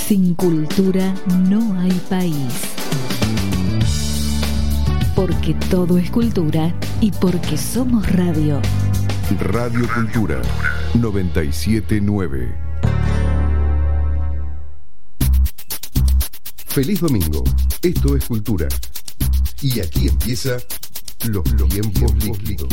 Sin cultura no hay país. Porque todo es cultura y porque somos radio. Radio Cultura 979. Feliz domingo. Esto es Cultura. Y aquí empieza los tiempos líquidos.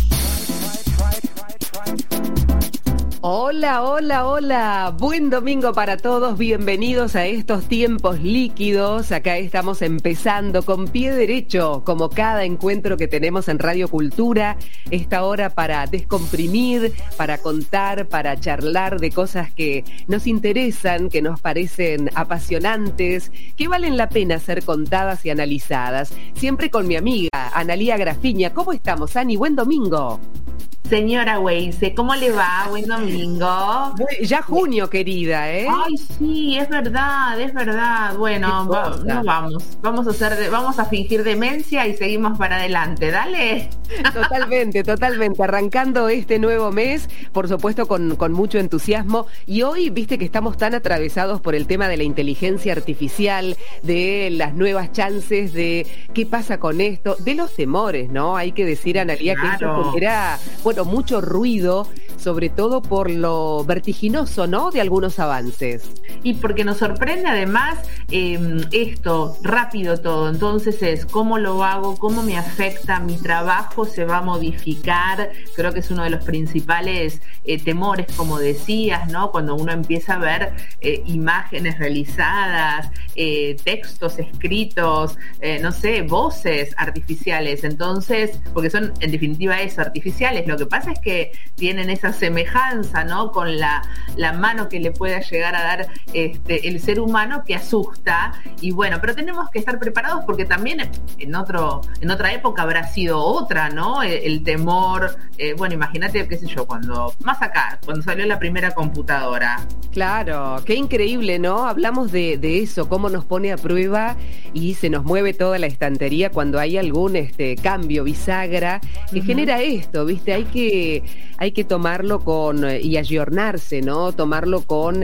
Hola, hola, hola. Buen domingo para todos. Bienvenidos a estos tiempos líquidos. Acá estamos empezando con pie derecho, como cada encuentro que tenemos en Radio Cultura. Esta hora para descomprimir, para contar, para charlar de cosas que nos interesan, que nos parecen apasionantes, que valen la pena ser contadas y analizadas. Siempre con mi amiga Analía Grafiña. ¿Cómo estamos, Ani? Buen domingo. Señora Weise, ¿cómo le va? Buen domingo. Ya junio, querida, ¿eh? Ay, sí, es verdad. Bueno, no vamos a fingir demencia y seguimos para adelante, dale. Totalmente. Arrancando este nuevo mes, por supuesto con mucho entusiasmo. Y hoy, viste que estamos tan atravesados por el tema de la inteligencia artificial, de las nuevas chances, de qué pasa con esto, de los temores, ¿no? Hay que decir, Analía, claro, que esto genera, mucho ruido, sobre todo por lo vertiginoso, ¿no?, de algunos avances. Y porque nos sorprende además esto, rápido todo. Entonces es, ¿cómo lo hago? ¿Cómo me afecta? ¿Mi trabajo se va a modificar? Creo que es uno de los principales temores, como decías, ¿no? Cuando uno empieza a ver imágenes realizadas, textos escritos, voces artificiales. Entonces, porque son en definitiva eso, artificiales. Lo que pasa es que tienen esa semejanza, ¿no?, con la mano que le pueda llegar a dar el ser humano, que asusta. Y bueno, pero tenemos que estar preparados porque también en otra época habrá sido otra, ¿no? El temor, imagínate, qué sé yo, cuando salió la primera computadora. Claro, qué increíble, ¿no? Hablamos de eso, cómo nos pone a prueba y se nos mueve toda la estantería cuando hay algún cambio, bisagra, que genera esto, ¿viste? Hay que tomarlo y ayornarse, ¿no? Tomarlo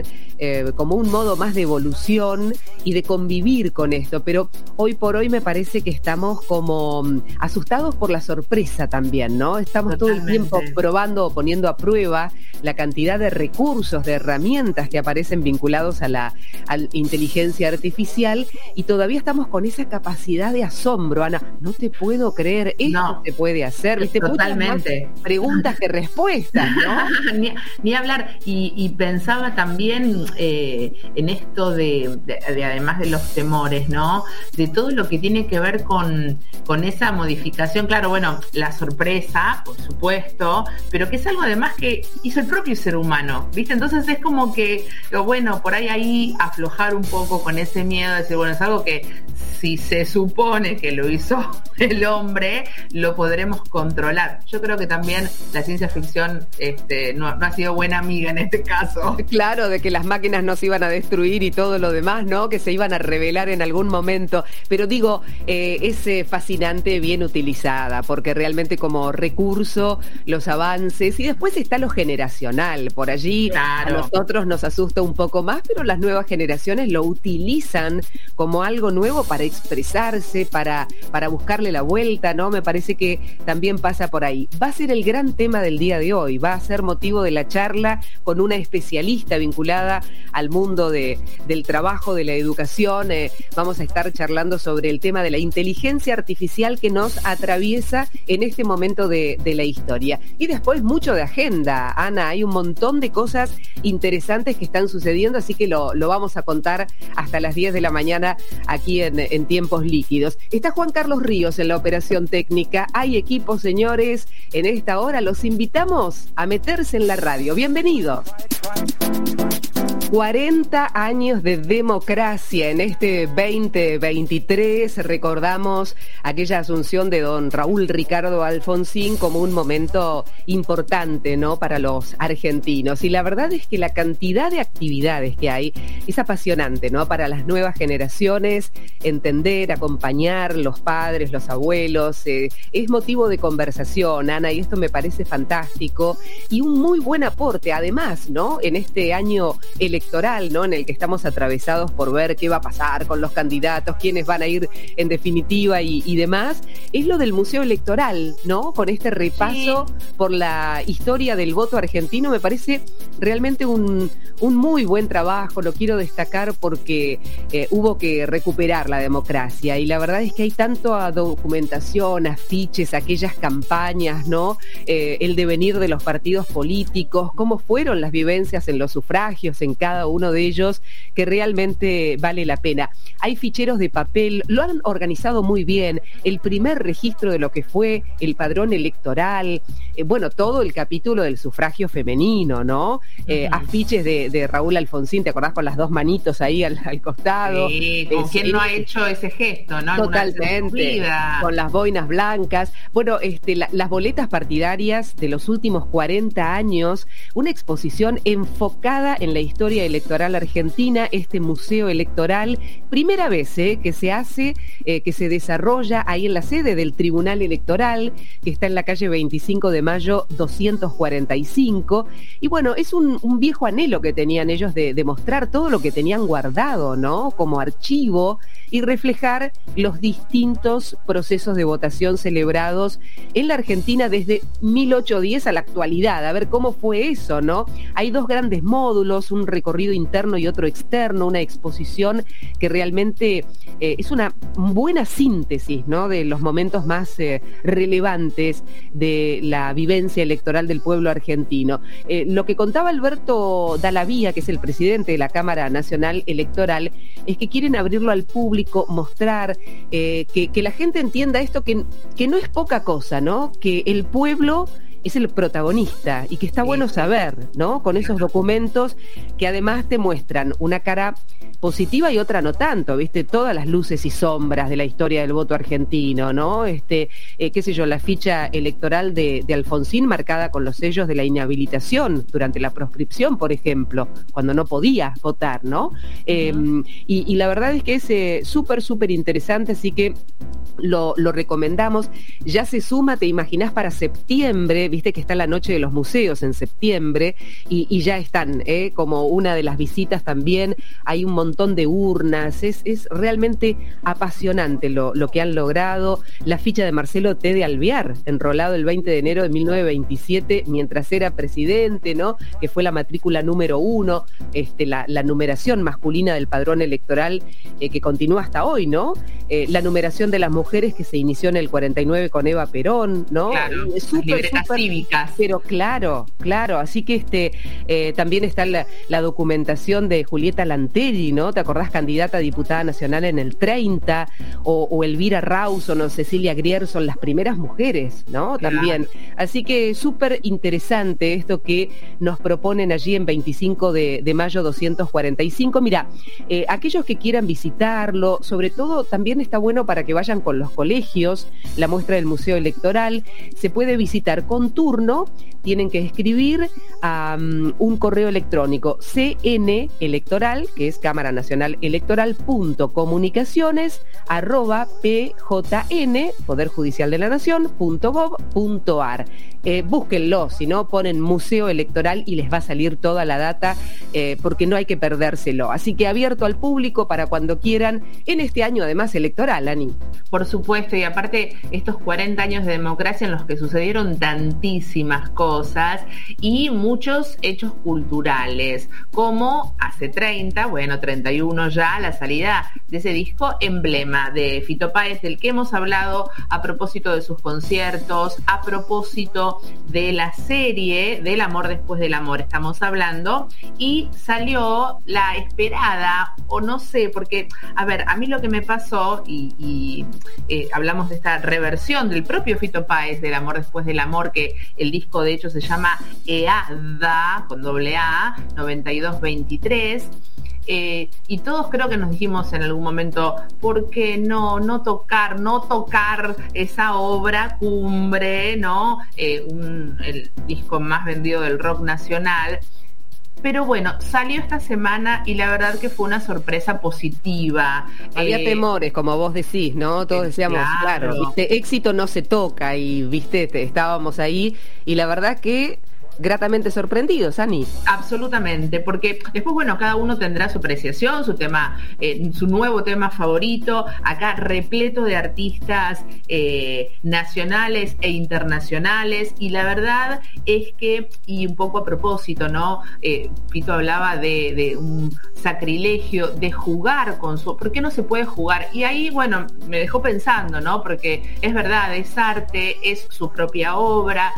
como un modo más de evolución y de convivir con esto. Pero hoy por hoy me parece que estamos como asustados por la sorpresa también, ¿no? Estamos todo el tiempo probando o poniendo a prueba la cantidad de recursos, de herramientas que aparecen vinculados a la inteligencia artificial, y todavía estamos con esa capacidad de asombro, Ana. No te puedo creer, esto se puede hacer, ¿viste? Totalmente. Muchas más preguntas que respuestas, ¿no? ni hablar. Y pensaba también en esto de además de los temores, ¿no?, de todo lo que tiene que ver con esa modificación. Claro, bueno, la sorpresa, por supuesto, pero que es algo además que hizo el propio ser humano, ¿viste? Entonces es como que, por ahí aflojar un poco con ese miedo, decir, es algo que si se supone que lo hizo el hombre, lo podremos controlar. Yo creo que también la ciencia ficción no ha sido buena amiga en este caso. Claro, de que las máquinas nos iban a destruir y todo lo demás, ¿no?, que se iban a revelar en algún momento. Pero digo, es fascinante, bien utilizada, porque realmente como recurso, los avances, y después está lo generacional. Por allí, claro, a nosotros nos asusta un poco más, pero las nuevas generaciones lo utilizan como algo nuevo para expresarse, para buscarle la vuelta, ¿no? Me parece que también pasa por ahí. Va a ser el gran tema del día de hoy, va a ser motivo de la charla con una especialista vinculada al mundo del trabajo, de la educación. Vamos a estar charlando sobre el tema de la inteligencia artificial que nos atraviesa en este momento de la historia. Y después mucho de agenda, Ana, hay un montón de cosas interesantes que están sucediendo, así que lo vamos a contar hasta las 10 de la mañana aquí en Tiempos Líquidos. Está Juan Carlos Ríos en la operación técnica. Hay equipo, señores, en esta hora los invitamos a meterse en la radio. Bienvenidos. 40 años de democracia en este 2023. Recordamos aquella asunción de don Raúl Ricardo Alfonsín como un momento importante, ¿no?, para los argentinos. Y la verdad es que la cantidad de actividades que hay es apasionante, ¿no?, para las nuevas generaciones. Entender, acompañar los padres, los abuelos, es motivo de conversación, Ana, y esto me parece fantástico y un muy buen aporte, además, ¿no?, en este año electoral electoral, ¿no? En el que estamos atravesados por ver qué va a pasar con los candidatos, quiénes van a ir en definitiva y demás, es lo del Museo Electoral, ¿no? Con este repaso por la historia del voto argentino, me parece realmente un muy buen trabajo, lo quiero destacar porque hubo que recuperar la democracia y la verdad es que hay tanto a documentación, afiches, aquellas campañas, ¿no? El devenir de los partidos políticos, cómo fueron las vivencias en los sufragios, en cada uno de ellos, que realmente vale la pena. Hay ficheros de papel, lo han organizado muy bien, el primer registro de lo que fue el padrón electoral, bueno, todo el capítulo del sufragio femenino, ¿no? Afiches de Raúl Alfonsín, ¿te acordás? Con las dos manitos ahí al costado. Sí, ¿con quién no ha hecho ese gesto, no? Totalmente, con las boinas blancas. Bueno, las boletas partidarias de los últimos 40 años, una exposición enfocada en la historia electoral argentina, este Museo Electoral, primera vez que se hace, que se desarrolla ahí en la sede del Tribunal Electoral, que está en la calle 25 de Mayo 245, y bueno, es un viejo anhelo que tenían ellos de mostrar todo lo que tenían guardado, ¿no? Como archivo y reflejar los distintos procesos de votación celebrados en la Argentina desde 1810 a la actualidad, a ver cómo fue eso, ¿no? Hay dos grandes módulos, un recorrido interno y otro externo, una exposición que realmente es una buena síntesis, ¿no? De los momentos más relevantes de la vivencia electoral del pueblo argentino. Lo que contaba Alberto Dallavía, que es el presidente de la Cámara Nacional Electoral, es que quieren abrirlo al público, mostrar, que la gente entienda esto, que no es poca cosa, ¿no? Que el pueblo es el protagonista y que está bueno saber, ¿no? Con esos documentos que además te muestran una cara positiva y otra no tanto, ¿viste? Todas las luces y sombras de la historia del voto argentino, ¿no? Qué sé yo, la ficha electoral de Alfonsín marcada con los sellos de la inhabilitación durante la proscripción, por ejemplo, cuando no podía votar, ¿no? Y la verdad es que es súper interesante, así que lo recomendamos. Ya se suma, te imaginás, para septiembre, viste que está la Noche de los Museos en septiembre, y ya están, como una de las visitas también, hay un montón de urnas, es realmente apasionante lo que han logrado. La ficha de Marcelo T. de Alvear, enrolado el 20 de enero de 1927, mientras era presidente, ¿no? Que fue la matrícula número 1, la numeración masculina del padrón electoral, que continúa hasta hoy, ¿no? La numeración de las mujeres que se inició en el 49 con Eva Perón, ¿no? Claro, libretas cívicas. Pero claro, así que también está la documentación de Julieta Lanteri, ¿no? ¿Te acordás? Candidata a diputada nacional en el 30, o Elvira Rawson o Cecilia Grier son las primeras mujeres, ¿no? Claro. También. Así que súper interesante esto que nos proponen allí en 25 de mayo 245. Mira, aquellos que quieran visitarlo, sobre todo también está bueno para que vayan con los colegios, la muestra del Museo Electoral, se puede visitar con turno, tienen que escribir a un correo electrónico cnelectoral, que es Cámara Nacional Electoral, .comunicaciones@pjn, Poder Judicial de la Nación, .gov.ar. Búsquenlo, si no ponen Museo Electoral y les va a salir toda la data, porque no hay que perdérselo. Así que abierto al público para cuando quieran, en este año además electoral, Ani. Por supuesto, y aparte estos 40 años de democracia en los que sucedieron tantísimas cosas y muchos hechos culturales, como hace 30, bueno, 31 ya, la salida de ese disco emblema de Fito Páez, del que hemos hablado a propósito de sus conciertos, a propósito de la serie del amor después del amor, estamos hablando, y salió la esperada, o no sé, porque, a ver, a mí lo que me pasó, y hablamos de esta reversión del propio Fito Páez del amor después del amor, que el disco de hecho se llama EADA, con doble A, 9223, y todos creo que nos dijimos en algún momento, ¿por qué no tocar esa obra cumbre, ¿no? El disco más vendido del rock nacional? Pero bueno, salió esta semana y la verdad que fue una sorpresa positiva. Había temores, como vos decís, ¿no? Todos decíamos, claro, ¿viste? Éxito no se toca, y viste, estábamos ahí, y la verdad que gratamente sorprendidos, Ani. Absolutamente, porque después, bueno, cada uno tendrá su apreciación, su tema, su nuevo tema favorito, acá repleto de artistas nacionales e internacionales, y la verdad es que, y un poco a propósito, ¿no? Pito hablaba de un sacrilegio, de jugar con su... ¿Por qué no se puede jugar? Y ahí, bueno, me dejó pensando, ¿no? Porque es verdad, es arte, es su propia obra,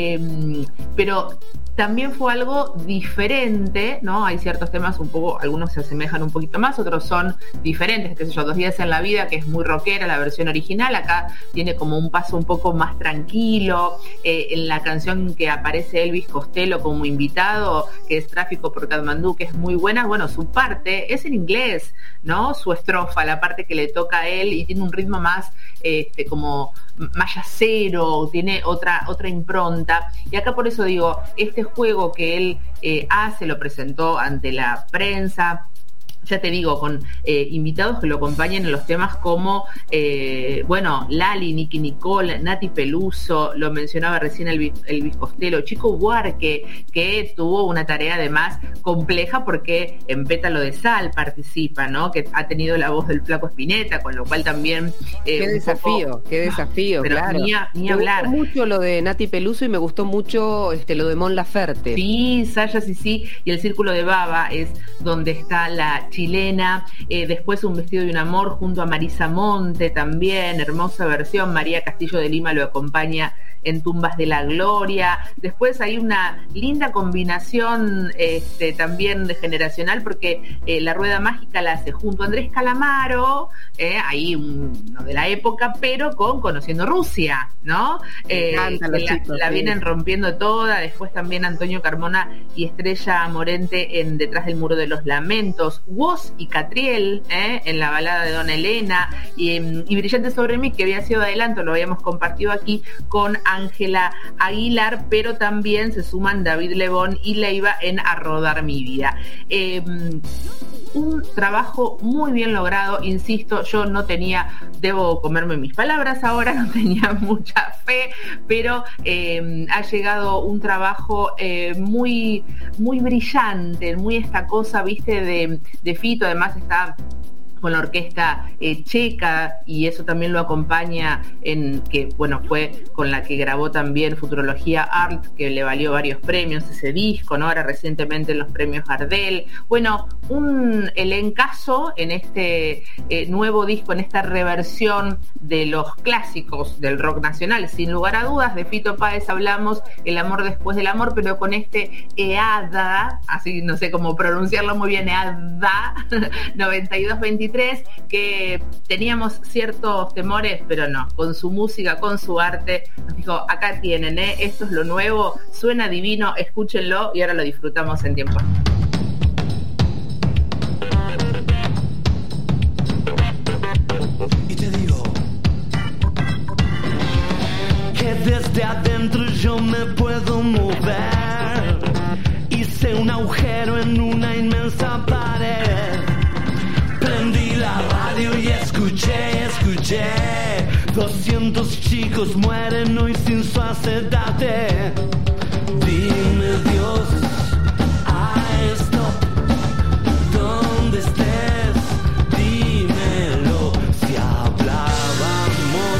pero también fue algo diferente, ¿no? Hay ciertos temas un poco, algunos se asemejan un poquito más, otros son diferentes, qué sé yo, 2 días en la vida, que es muy rockera la versión original, acá tiene como un paso un poco más tranquilo, en la canción que aparece Elvis Costello como invitado, que es Tráfico por Katmandú, que es muy buena, bueno, su parte es en inglés, ¿no? Su estrofa, la parte que le toca a él, y tiene un ritmo más, como más yacero, tiene otra impronta, y acá por eso digo, este juego que él hace, lo presentó ante la prensa, ya te digo, con invitados que lo acompañan en los temas como, bueno, Lali, Nicky Nicole, Nati Peluso, lo mencionaba recién Elvis Costello, Chico Buarque, que tuvo una tarea además compleja porque en Pétalo de Sal participa, ¿no? Que ha tenido la voz del Flaco Spinetta, con lo cual también... qué desafío, pero claro. Ni hablar. Me gustó mucho lo de Nati Peluso y me gustó mucho lo de Mon Laferte. Sí, Saya sí, y el Círculo de Baba es donde está la chilena, después Un vestido de un amor junto a Marisa Monte también, hermosa versión, María Castillo de Lima lo acompaña en Tumbas de la Gloria, después hay una linda combinación también generacional, porque La Rueda Mágica la hace junto a Andrés Calamaro, ahí uno de la época, pero con Conociendo Rusia, ¿no? La vienen rompiendo toda, después también Antonio Carmona y Estrella Morente en Detrás del Muro de los Lamentos, Woz y Catriel en La Balada de Dona Elena, y Brillante sobre mí, que había sido adelanto, lo habíamos compartido aquí con Ángela Aguilar, pero también se suman David Lebón y Leiva en A Rodar Mi Vida. Un trabajo muy bien logrado, insisto, yo no tenía, debo comerme mis palabras ahora, no tenía mucha fe, pero ha llegado un trabajo muy, muy brillante, muy esta cosa, viste, de Fito, además está con la orquesta checa, y eso también lo acompaña que bueno, fue con la que grabó también Futurología Art, que le valió varios premios ese disco, ¿no? Ahora recientemente en los premios Gardel. Bueno, un elencazo en este nuevo disco, en esta reversión de los clásicos del rock nacional, sin lugar a dudas. De Fito Páez hablamos, El amor después del amor, pero con este EADA, así no sé cómo pronunciarlo muy bien, EADA 9223, que teníamos ciertos temores, pero no, con su música, con su arte, nos dijo, acá tienen, esto es lo nuevo, suena divino, escúchenlo, y ahora lo disfrutamos en tiempo. Y te digo que desde adentro yo me puedo mover, hice un agujero en una inmensa pared, prendí la radio y escuché 200 chicos mueren hoy sin su acetato. Dime Dios, stop, donde estés, dímelo, si hablábamos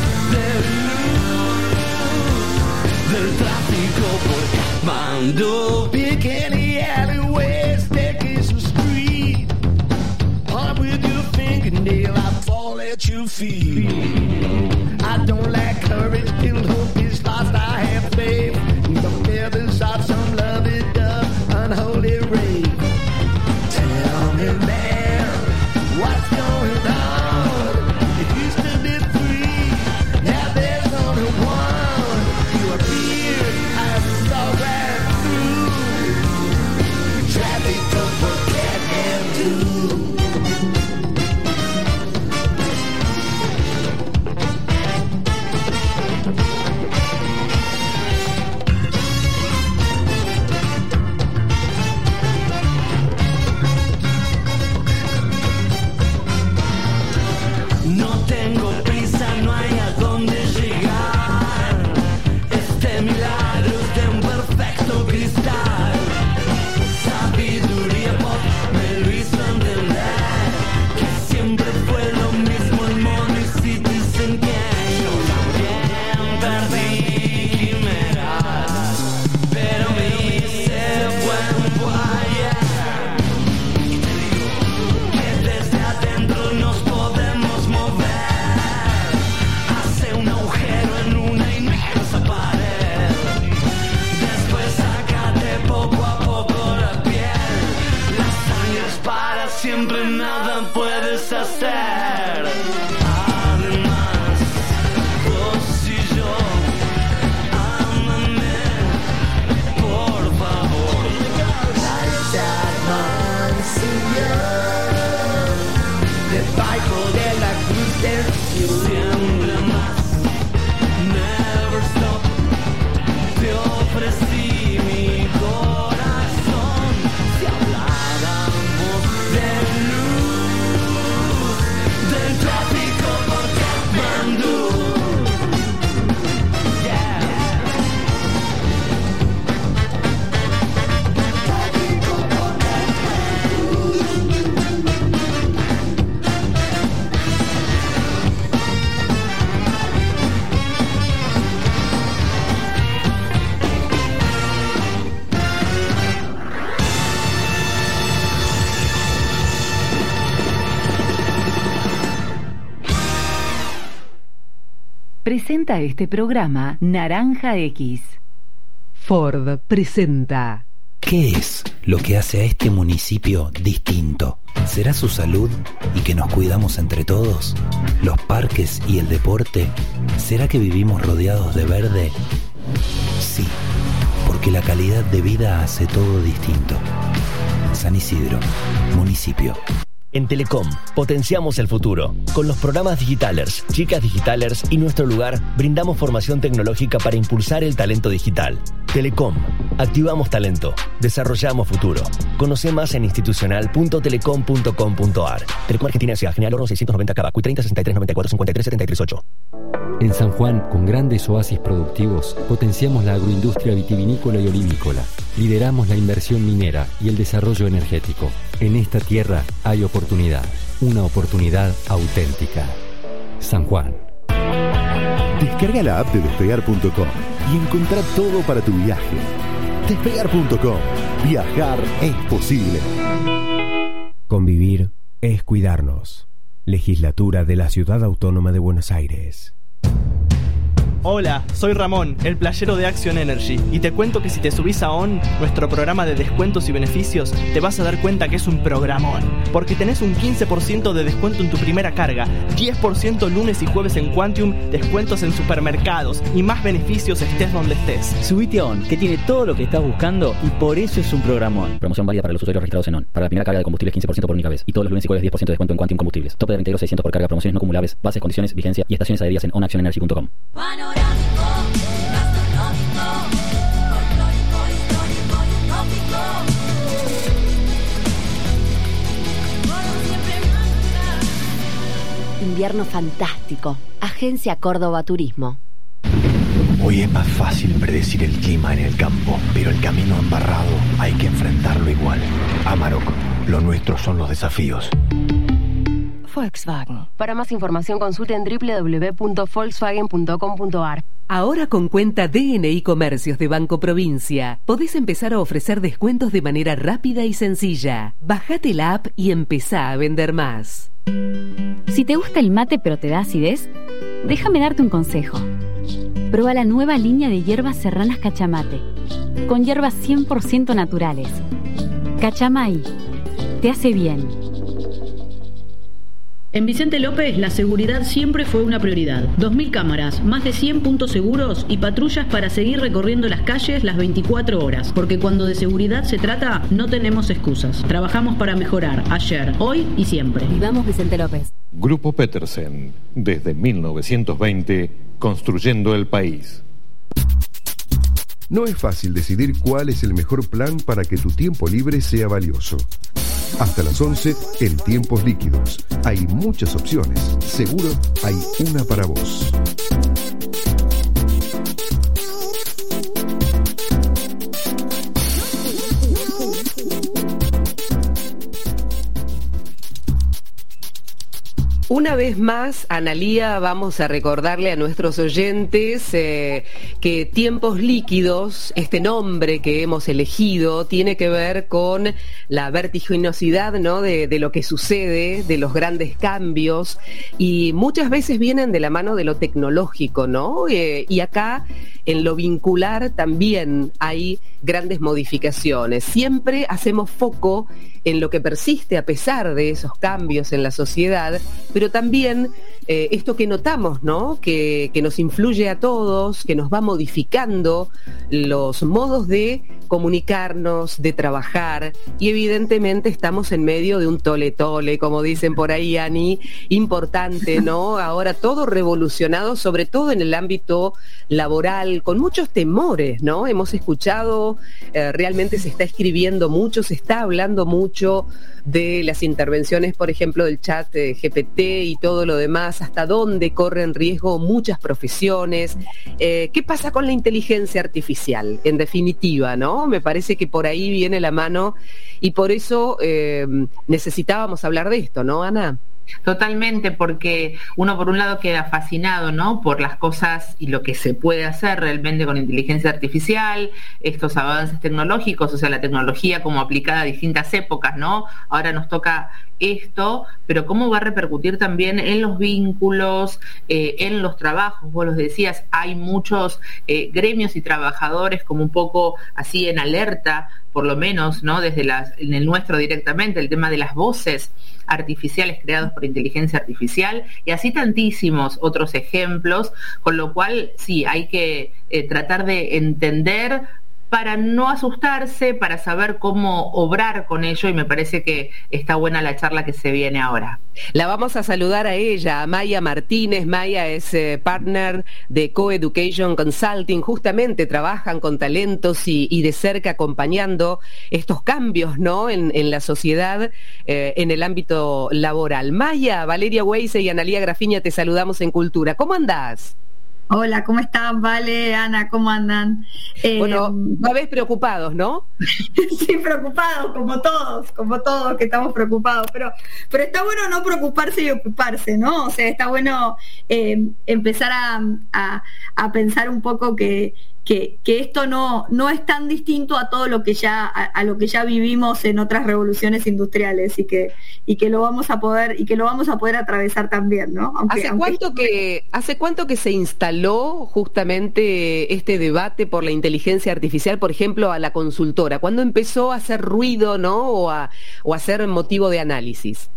del tráfico por Katmandú. Pick any alleyways, staircase or street, up with your fingernail, I fall at your feet. I don't lack courage till hope is lost, I have faith in the feathers of some lovely dove, unholy rave. Tell me man, what's going on? It used to be 3, now there's only 1. You appeared, I saw right through. Traffic don't forget and do. No tengo prisa, no hay a dónde llegar. Este milagro es de un perfecto cristal. siempre nada puedes hacer. Además, vos y yo, ámame, por favor. Debajo de la cruz del cielo. Siempre más. Never stop. Te ofrecí mi corazón. Si habláramos de luz, del tráfico por Katmandú. Yeah. Tráfico por Presenta este programa Naranja X. Ford presenta. ¿Qué es lo que hace a este municipio distinto? ¿Será su salud y que nos cuidamos entre todos? ¿Los parques y el deporte? ¿Será que vivimos rodeados de verde? Sí, porque la calidad de vida hace todo distinto. San Isidro, municipio. En Telecom potenciamos el futuro. Con los programas Digitalers, Chicas Digitalers y Nuestro Lugar brindamos formación tecnológica para impulsar el talento digital. Telecom, activamos talento, desarrollamos futuro. Conoce más en institucional.telecom.com.ar. Telecom Argentina S.A. General Oro 690 Cabacuy 30 63 94 53 73 8. En San Juan, con grandes oasis productivos, potenciamos la agroindustria vitivinícola y olivícola. Lideramos la inversión minera y el desarrollo energético. En esta tierra hay oportunidad, una oportunidad auténtica. San Juan. Descarga la app de Despegar.com y encontrá todo para tu viaje. Despegar.com. Viajar es posible. Convivir es cuidarnos. Legislatura de la Ciudad Autónoma de Buenos Aires. Hola, soy Ramón, el playero de Action Energy, y te cuento que si te subís a ON, nuestro programa de descuentos y beneficios, te vas a dar cuenta que es un programón, porque tenés un 15% de descuento en tu primera carga, 10% lunes y jueves en Quantium, descuentos en supermercados y más beneficios estés donde estés. Subite a ON, que tiene todo lo que estás buscando y por eso es un programón. Promoción válida para los usuarios registrados en ON. Para la primera carga de combustible 15% por única vez, y todos los lunes y jueves 10% de descuento en Quantium Combustibles. Tope de 22.600 por carga, promociones no acumulables, bases, condiciones, vigencia y estaciones adheridas en onactionenergy.com. Invierno fantástico. Agencia Córdoba Turismo. Hoy es más fácil predecir el clima en el campo, pero el camino embarrado hay que enfrentarlo igual. Amarok, lo nuestro son los desafíos. Volkswagen. Para más información consulte en www.volkswagen.com.ar. Ahora con cuenta DNI Comercios de Banco Provincia, podés empezar a ofrecer descuentos de manera rápida y sencilla. Bajate la app y empezá a vender más. Si te gusta el mate pero te da acidez, déjame darte un consejo. Prueba la nueva línea de hierbas serranas Cachamate, con hierbas 100% naturales. Cachamay, te hace bien. En Vicente López, la seguridad siempre fue una prioridad. 2.000 cámaras, más de 100 puntos seguros y patrullas para seguir recorriendo las calles las 24 horas. Porque cuando de seguridad se trata, no tenemos excusas. Trabajamos para mejorar ayer, hoy y siempre. Vivamos Vicente López. Grupo Petersen, desde 1920, construyendo el país. No es fácil decidir cuál es el mejor plan para que tu tiempo libre sea valioso. Hasta las 11 en Tiempos Líquidos. Hay muchas opciones. Seguro hay una para vos. Una vez más, Analía, vamos a recordarle a nuestros oyentes que Tiempos Líquidos, este nombre que hemos elegido, tiene que ver con la vertiginosidad, ¿no?, de lo que sucede, de los grandes cambios, y muchas veces vienen de la mano de lo tecnológico, ¿no? Y acá, en lo vincular, también hay grandes modificaciones. Siempre hacemos foco en lo que persiste a pesar de esos cambios en la sociedad, pero también esto que notamos, ¿no? Que nos influye a todos, que nos va modificando los modos de comunicarnos, de trabajar, y evidentemente estamos en medio de un tole-tole, como dicen por ahí, Ani, importante, ¿no? Ahora todo revolucionado, sobre todo en el ámbito laboral, con muchos temores, ¿no? Hemos escuchado, realmente se está escribiendo mucho, se está hablando mucho de las intervenciones, por ejemplo, del chat GPT y todo lo demás, hasta dónde corren riesgo muchas profesiones. ¿Qué pasa con la inteligencia artificial? En definitiva, ¿no? Me parece que por ahí viene la mano y por eso necesitábamos hablar de esto, ¿no, Ana? Totalmente, porque uno por un lado queda fascinado, ¿no?, por las cosas y lo que se puede hacer realmente con inteligencia artificial, estos avances tecnológicos, o sea, la tecnología como aplicada a distintas épocas, ¿no? Ahora nos toca esto, pero cómo va a repercutir también en los vínculos, en los trabajos. Vos los decías, hay muchos gremios y trabajadores como un poco así en alerta, por lo menos, ¿no?, desde en el nuestro directamente, el tema de las voces artificiales creados por inteligencia artificial, y así tantísimos otros ejemplos, con lo cual sí, hay que tratar de entender para no asustarse, para saber cómo obrar con ello, y me parece que está buena la charla que se viene ahora. La vamos a saludar a ella, a Maya Martínez. Maya es partner de Coeducation Consulting, justamente trabajan con talentos y de cerca acompañando estos cambios, ¿no?, en la sociedad, en el ámbito laboral. Maya, Valeria Weise y Analía Grafiña, te saludamos en Cultura. ¿Cómo andás? Hola, ¿cómo están? Vale, Ana, ¿cómo andan? Bueno, una vez preocupados, ¿no? Sí, preocupados, como todos que estamos preocupados, pero está bueno no preocuparse y ocuparse, ¿no? O sea, está bueno empezar a pensar un poco que esto no es tan distinto a todo lo que ya vivimos en otras revoluciones industriales y que lo vamos a poder atravesar también, ¿no? ¿Hace cuánto que se instaló justamente este debate por la inteligencia artificial, por ejemplo, a la consultora? ¿Cuándo empezó a hacer ruido, ¿no?, o a ser motivo de análisis?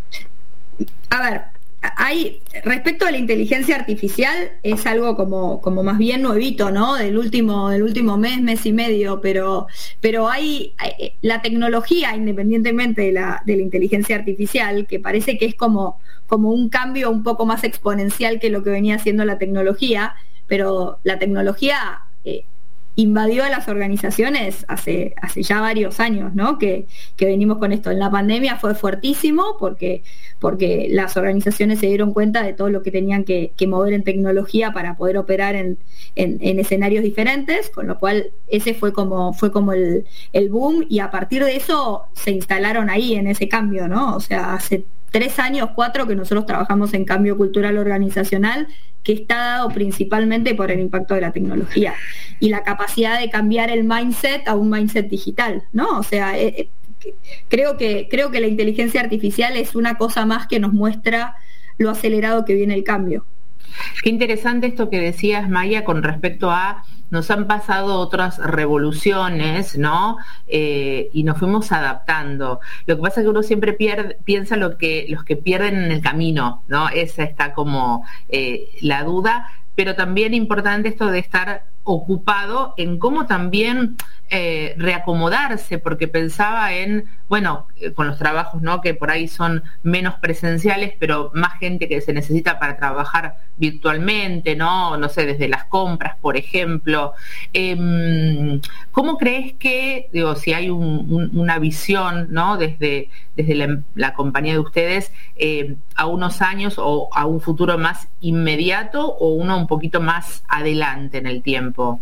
A ver, respecto a la inteligencia artificial, es algo como más bien nuevito, ¿no?, del último mes y medio, pero hay la tecnología, independientemente de la inteligencia artificial, que parece que es como un cambio un poco más exponencial que lo que venía haciendo la tecnología, pero la tecnología invadió a las organizaciones hace ya varios años, ¿no?, que venimos con esto. En la pandemia fue fuertísimo porque las organizaciones se dieron cuenta de todo lo que tenían que mover en tecnología para poder operar en escenarios diferentes, con lo cual ese fue como el boom, y a partir de eso se instalaron ahí en ese cambio, ¿no? O sea, hace 3 años, 4 que nosotros trabajamos en cambio cultural organizacional, que está dado principalmente por el impacto de la tecnología y la capacidad de cambiar el mindset a un mindset digital, ¿no? O sea, creo que la inteligencia artificial es una cosa más que nos muestra lo acelerado que viene el cambio. Qué interesante esto que decías, Maya, con respecto a nos han pasado otras revoluciones, ¿no? Y nos fuimos adaptando. Lo que pasa es que uno siempre piensa los que pierden en el camino, ¿no? Esa está como la duda, pero también importante esto de estar ocupado en cómo también reacomodarse, porque pensaba en, bueno, con los trabajos, ¿no?, que por ahí son menos presenciales, pero más gente que se necesita para trabajar virtualmente, ¿no? No sé, desde las compras, por ejemplo. ¿Cómo crees que, digo, si hay una visión, ¿no?, desde la compañía de ustedes a unos años o a un futuro más inmediato o uno un poquito más adelante en el tiempo?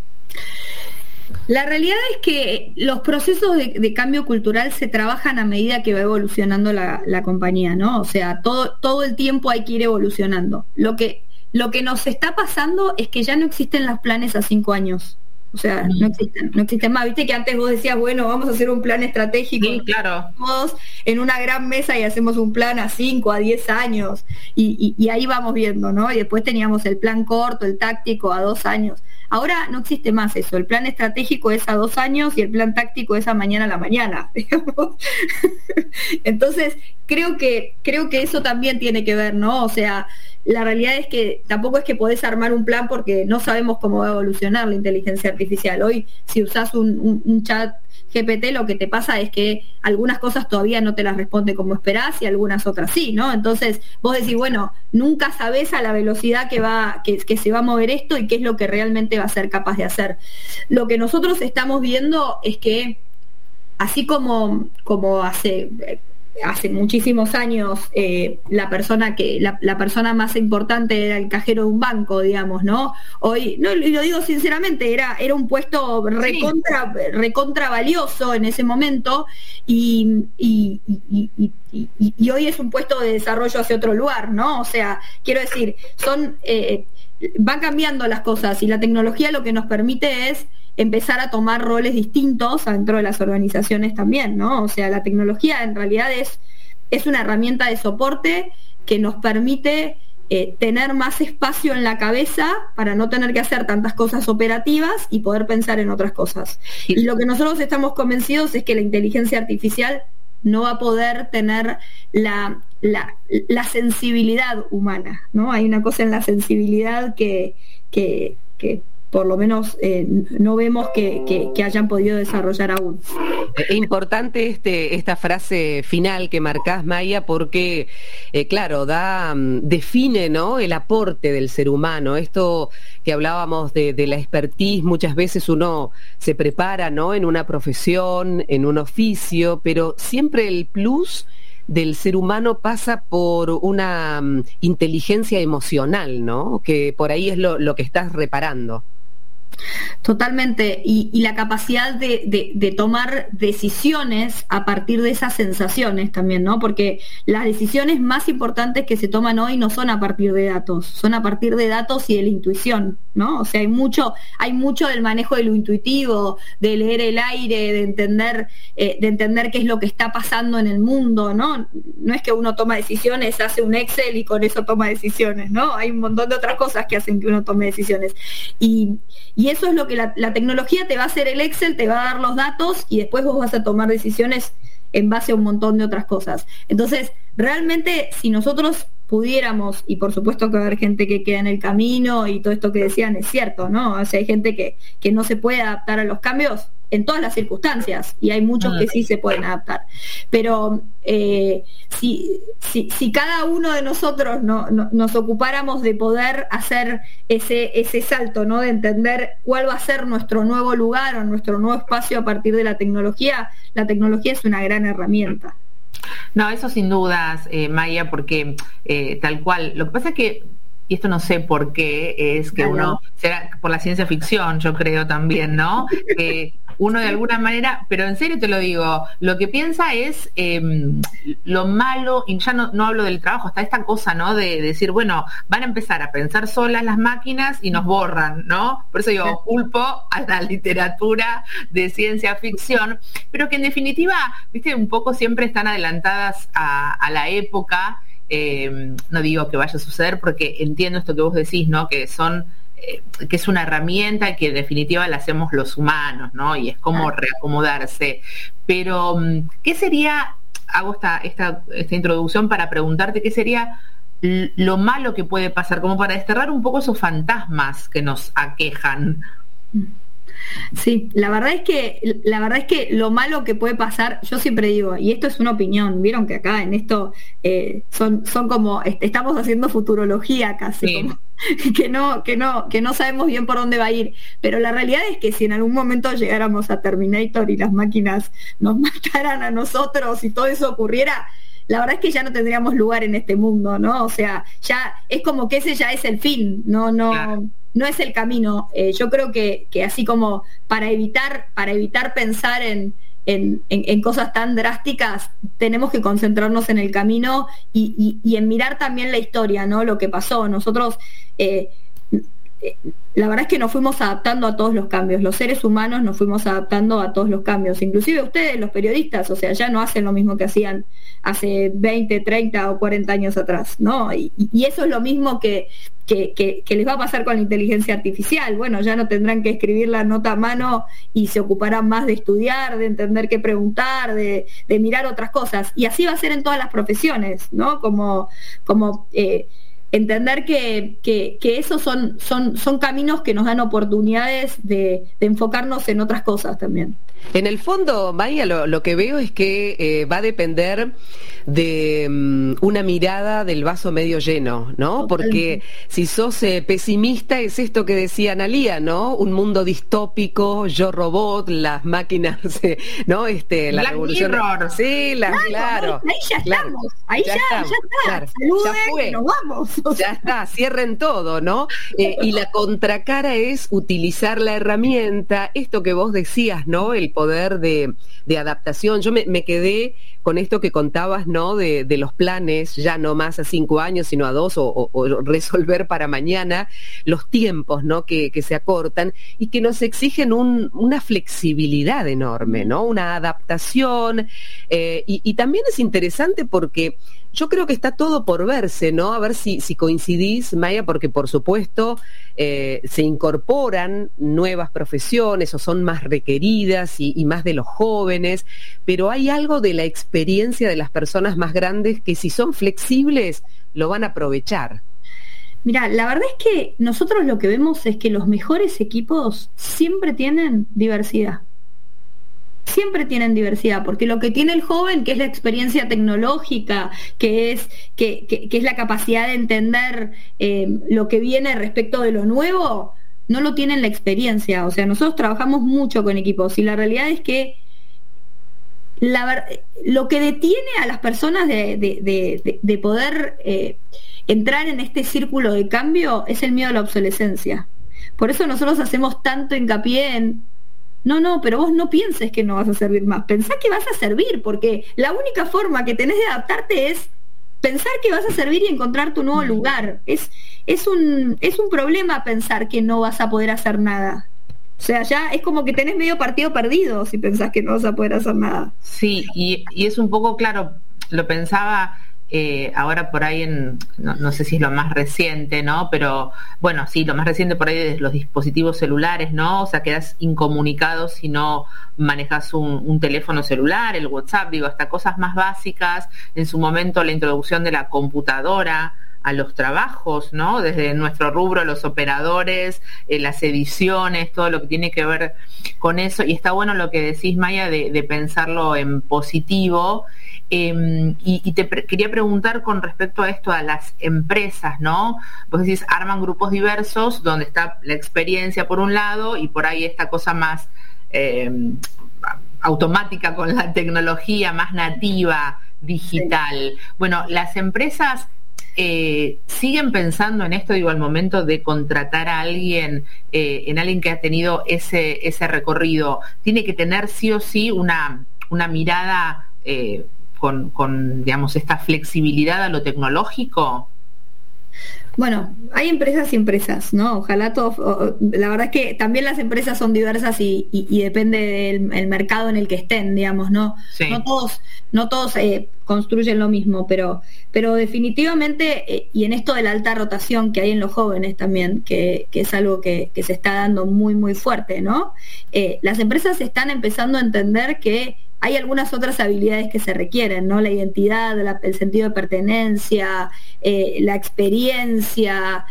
La realidad es que los procesos de cambio cultural se trabajan a medida que va evolucionando la compañía, ¿no? O sea, todo el tiempo hay que ir evolucionando. Lo que nos está pasando es que ya no existen los planes a 5 años. O sea, no existen más. Viste que antes vos decías, bueno, vamos a hacer un plan estratégico. Sí, claro. Todos en una gran mesa y hacemos un plan a 5, a 10 años. Y ahí vamos viendo, ¿no? Y después teníamos el plan corto, el táctico, a 2 años. Ahora no existe más eso, el plan estratégico es a 2 años y el plan táctico es a mañana a la mañana, digamos. Entonces, creo que eso también tiene que ver, ¿no? O sea, la realidad es que tampoco es que podés armar un plan porque no sabemos cómo va a evolucionar la inteligencia artificial. Hoy, si usás un chat GPT, lo que te pasa es que algunas cosas todavía no te las responde como esperás y algunas otras sí, ¿no? Entonces vos decís, bueno, nunca sabés a la velocidad que se va a mover esto y qué es lo que realmente va a ser capaz de hacer. Lo que nosotros estamos viendo es que así como hace muchísimos años la persona más importante era el cajero de un banco, digamos, ¿no? Hoy, no, y lo digo sinceramente, era un puesto recontra valioso en ese momento y hoy es un puesto de desarrollo hacia otro lugar, ¿no? O sea, quiero decir, van cambiando las cosas y la tecnología lo que nos permite es empezar a tomar roles distintos dentro de las organizaciones también, ¿no? O sea, la tecnología en realidad es una herramienta de soporte que nos permite tener más espacio en la cabeza para no tener que hacer tantas cosas operativas y poder pensar en otras cosas. Y lo que nosotros estamos convencidos es que la inteligencia artificial no va a poder tener la sensibilidad humana, ¿no? Hay una cosa en la sensibilidad que por lo menos no vemos que hayan podido desarrollar aún. Es importante esta frase final que marcás, Maya, porque, claro, define, ¿no?, el aporte del ser humano. Esto que hablábamos de la expertise, muchas veces uno se prepara, ¿no?, en una profesión, en un oficio, pero siempre el plus del ser humano pasa por una inteligencia emocional, ¿no?, que por ahí es lo que estás reparando. Totalmente, y la capacidad de tomar decisiones a partir de esas sensaciones también, ¿no? Porque las decisiones más importantes que se toman hoy no son a partir de datos, son a partir de datos y de la intuición, ¿no? O sea, hay mucho del manejo de lo intuitivo, de leer el aire, de entender qué es lo que está pasando en el mundo, ¿no? No es que uno toma decisiones, hace un Excel y con eso toma decisiones, ¿no? Hay un montón de otras cosas que hacen que uno tome decisiones. Y eso es lo que la tecnología te va a hacer. El Excel te va a dar los datos y después vos vas a tomar decisiones en base a un montón de otras cosas. Entonces, realmente, si nosotros pudiéramos, y por supuesto que va a haber gente que queda en el camino y todo esto que decían es cierto, ¿no? O sea, hay gente que no se puede adaptar a los cambios en todas las circunstancias y hay muchos que sí se pueden adaptar. Pero si cada uno de nosotros nos ocupáramos de poder hacer ese salto, ¿no?, de entender cuál va a ser nuestro nuevo lugar o nuestro nuevo espacio a partir de la tecnología es una gran herramienta. No, eso sin dudas, Maya, porque tal cual, lo que pasa es que, y esto no sé por qué, es que uno, será por la ciencia ficción, yo creo también, ¿no? Uno de alguna manera, pero en serio te lo digo, lo que piensa es lo malo, y ya no hablo del trabajo, hasta esta cosa, ¿no?, de decir, bueno, van a empezar a pensar solas las máquinas y nos borran, ¿no? Por eso digo, culpo a la literatura de ciencia ficción, pero que en definitiva, viste, un poco siempre están adelantadas a la época. No digo que vaya a suceder porque entiendo esto que vos decís, ¿no?, que es una herramienta que en definitiva la hacemos los humanos, ¿no? Y es como reacomodarse. Pero, ¿qué sería, hago esta introducción para preguntarte, qué sería lo malo que puede pasar, como para desterrar un poco esos fantasmas que nos aquejan? Sí, la verdad es que lo malo que puede pasar, yo siempre digo, y esto es una opinión, vieron que acá en esto son como, estamos haciendo futurología casi, sí, como, que no sabemos bien por dónde va a ir, pero la realidad es que si en algún momento llegáramos a Terminator y las máquinas nos mataran a nosotros y todo eso ocurriera, la verdad es que ya no tendríamos lugar en este mundo, ¿no? O sea, ya es como que ese ya es el fin, claro. No es el camino. Yo creo que así como para evitar pensar en cosas tan drásticas, tenemos que concentrarnos en el camino y en mirar también la historia, ¿no? Lo que pasó. Nosotros, la verdad es que nos fuimos adaptando a todos los cambios. Los seres humanos nos fuimos adaptando a todos los cambios. Inclusive ustedes, los periodistas, o sea, ya no hacen lo mismo que hacían hace 20, 30 o 40 años atrás, ¿no? Y eso es lo mismo que les va a pasar con la inteligencia artificial. Bueno, ya no tendrán que escribir la nota a mano y se ocuparán más de estudiar, de entender qué preguntar, de mirar otras cosas. Y así va a ser en todas las profesiones, ¿no? Como entender que esos son caminos que nos dan oportunidades de enfocarnos en otras cosas también. En el fondo, Maya, lo que veo es que va a depender de una mirada del vaso medio lleno, ¿no? Porque si sos pesimista, es esto que decía Analía, ¿no? Un mundo distópico, yo robot, las máquinas, ¿no? La Black revolución. Mirror. Sí, claro. Ahí ya estamos, ahí ya está. Claro. Saluden, Ya fue. nos vamos. Ya está, cierren todo, ¿no? Y la contracara es utilizar la herramienta, esto que vos decías, ¿no? El poder de adaptación. Yo me quedé con esto que contabas, ¿no? De los planes, ya no más a 5 años, sino a 2, o resolver para mañana, los tiempos, ¿no? Que se acortan y que nos exigen una flexibilidad enorme, ¿no? Una adaptación. Y también es interesante porque yo creo que está todo por verse, ¿no? A ver si coincidís, Maya, porque por supuesto se incorporan nuevas profesiones o son más requeridas y más de los jóvenes, pero hay algo de la experiencia de las personas más grandes que si son flexibles lo van a aprovechar. Mira, la verdad es que nosotros lo que vemos es que los mejores equipos siempre tienen diversidad. Siempre tienen diversidad, porque lo que tiene el joven, que es la experiencia tecnológica, que es la capacidad de entender lo que viene respecto de lo nuevo, no lo tiene en la experiencia. O sea, nosotros trabajamos mucho con equipos y la realidad es que lo que detiene a las personas de poder entrar en este círculo de cambio es el miedo a la obsolescencia. Por eso nosotros hacemos tanto hincapié en no, pero vos no pienses que no vas a servir más, pensá que vas a servir, porque la única forma que tenés de adaptarte es pensar que vas a servir y encontrar tu nuevo lugar. Es un problema pensar que no vas a poder hacer nada. O sea, ya es como que tenés medio partido perdido si pensás que no vas a poder hacer nada. Sí, y es un poco, claro, lo pensaba ahora por ahí no sé si es lo más reciente, ¿no? Pero bueno, sí, lo más reciente por ahí es los dispositivos celulares, ¿no? O sea, quedás incomunicado si no manejas un teléfono celular, el WhatsApp, digo, hasta cosas más básicas. En su momento la introducción de la computadora a los trabajos, ¿no? Desde nuestro rubro, los operadores, las ediciones, todo lo que tiene que ver con eso. Y está bueno lo que decís, Maya, de pensarlo en positivo. Y te quería preguntar con respecto a esto, a las empresas, ¿no? Vos decís, arman grupos diversos donde está la experiencia por un lado y por ahí esta cosa más automática con la tecnología, más nativa, digital. Bueno, las empresas siguen pensando en esto, digo, al momento de contratar a alguien, en alguien que ha tenido ese recorrido, tiene que tener sí o sí una mirada con digamos, esta flexibilidad a lo tecnológico. Bueno, hay empresas y empresas, ¿no? Ojalá todos, la verdad es que también las empresas son diversas y depende del mercado en el que estén, digamos, ¿no? Sí. No todos construyen lo mismo, pero definitivamente, y en esto de la alta rotación que hay en los jóvenes también, que es algo que se está dando muy, muy fuerte, ¿no? Las empresas están empezando a entender que hay algunas otras habilidades que se requieren, ¿no? La identidad, el sentido de pertenencia, la experiencia,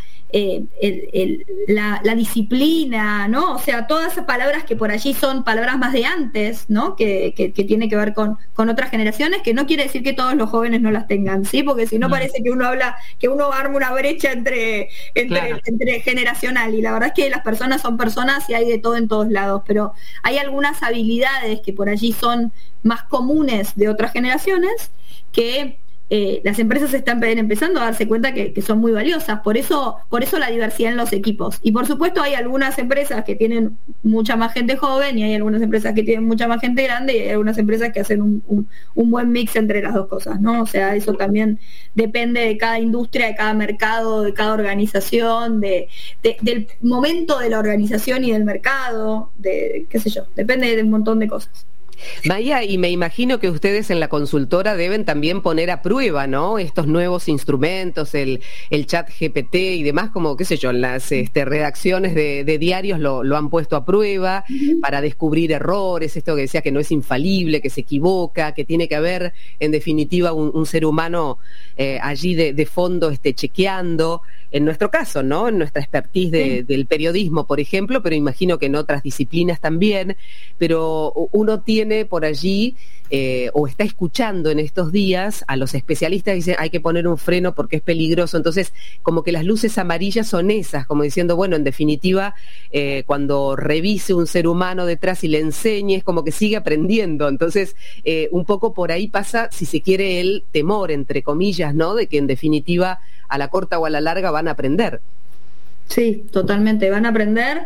la disciplina, ¿no? O sea, todas esas palabras que por allí son palabras más de antes, ¿no? Que tiene que ver con otras generaciones, que no quiere decir que todos los jóvenes no las tengan, ¿sí? Porque si no parece que uno arma una brecha entre generacional, y la verdad es que las personas son personas y hay de todo en todos lados, pero hay algunas habilidades que por allí son más comunes de otras generaciones que las empresas están empezando a darse cuenta que son muy valiosas. Por eso la diversidad en los equipos. Y por supuesto hay algunas empresas que tienen mucha más gente joven y hay algunas empresas que tienen mucha más gente grande y hay algunas empresas que hacen un buen mix entre las dos cosas, ¿no? O sea, eso también depende de cada industria, de cada mercado, de cada organización, del momento de la organización y del mercado, qué sé yo, depende de un montón de cosas. Maya, y me imagino que ustedes en la consultora deben también poner a prueba, ¿no? Estos nuevos instrumentos, el chat GPT y demás, como, qué sé yo, en las redacciones de diarios lo han puesto a prueba para descubrir errores, esto que decía que no es infalible, que se equivoca, que tiene que haber, en definitiva, un ser humano allí de fondo chequeando. En nuestro caso, ¿no? En nuestra expertise del periodismo, por ejemplo, pero imagino que en otras disciplinas también, pero uno tiene por allí, o está escuchando en estos días a los especialistas que dicen hay que poner un freno porque es peligroso, entonces como que las luces amarillas son esas, como diciendo, bueno, en definitiva, cuando revise un ser humano detrás y le enseñe, es como que sigue aprendiendo, entonces un poco por ahí pasa, si se quiere, el temor, entre comillas, ¿no? De que en definitiva a la corta o a la larga van a aprender. Sí, totalmente, van a aprender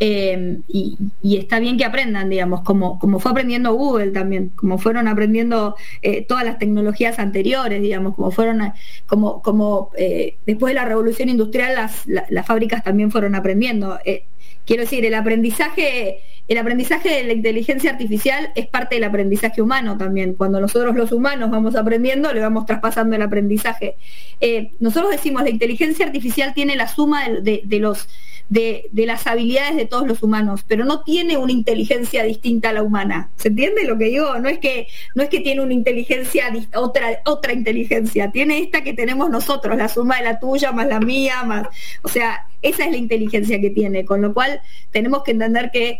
y está bien que aprendan, digamos, como fue aprendiendo Google también, como fueron aprendiendo todas las tecnologías anteriores, digamos, como después de la revolución industrial las fábricas también fueron aprendiendo. Quiero decir, el aprendizaje de la inteligencia artificial es parte del aprendizaje humano también. Cuando nosotros los humanos vamos aprendiendo, le vamos traspasando el aprendizaje. Nosotros decimos, la inteligencia artificial tiene la suma de las habilidades de todos los humanos, pero no tiene una inteligencia distinta a la humana. ¿Se entiende lo que digo? No es que tiene una inteligencia, otra inteligencia. Tiene esta que tenemos nosotros, la suma de la tuya más la mía, más... O sea, esa es la inteligencia que tiene, con lo cual tenemos que entender que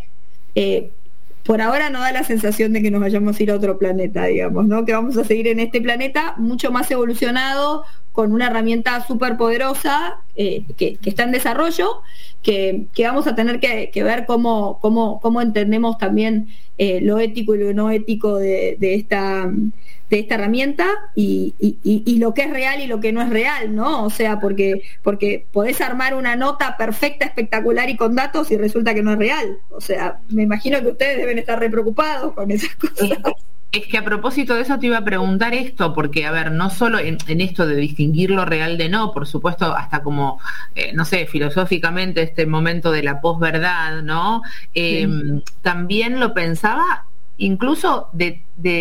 por ahora no da la sensación de que nos vayamos a ir a otro planeta, digamos, ¿no? Que vamos a seguir en este planeta mucho más evolucionado, con una herramienta súper poderosa que está en desarrollo, que vamos a tener que ver cómo entendemos también lo ético y lo no ético de esta herramienta y lo que es real y lo que no es real, ¿no? O sea, porque podés armar una nota perfecta, espectacular y con datos y resulta que no es real. O sea, me imagino que ustedes deben estar re preocupados con esas cosas. Es que a propósito de eso te iba a preguntar esto, porque, a ver, no solo en esto de distinguir lo real de no, por supuesto, hasta como, no sé, filosóficamente este momento de la posverdad, ¿no? También lo pensaba incluso de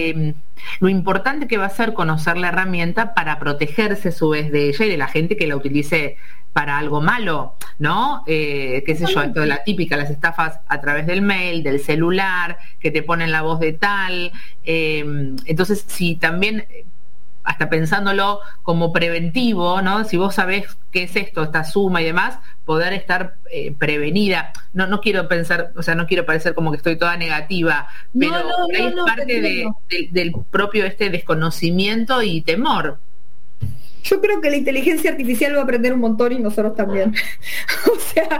lo importante que va a ser conocer la herramienta para protegerse a su vez de ella y de la gente que la utilice para algo malo, ¿no? Qué sé yo, esto de la típica, las estafas a través del mail, del celular, que te ponen la voz de tal. Entonces, si también, hasta pensándolo como preventivo, ¿no? Si vos sabés qué es esto, esta suma y demás, poder estar prevenida. No quiero pensar, o sea, no quiero parecer como que estoy toda negativa, pero ahí es parte del propio desconocimiento y temor. Yo creo que la inteligencia artificial va a aprender un montón y nosotros también. O sea,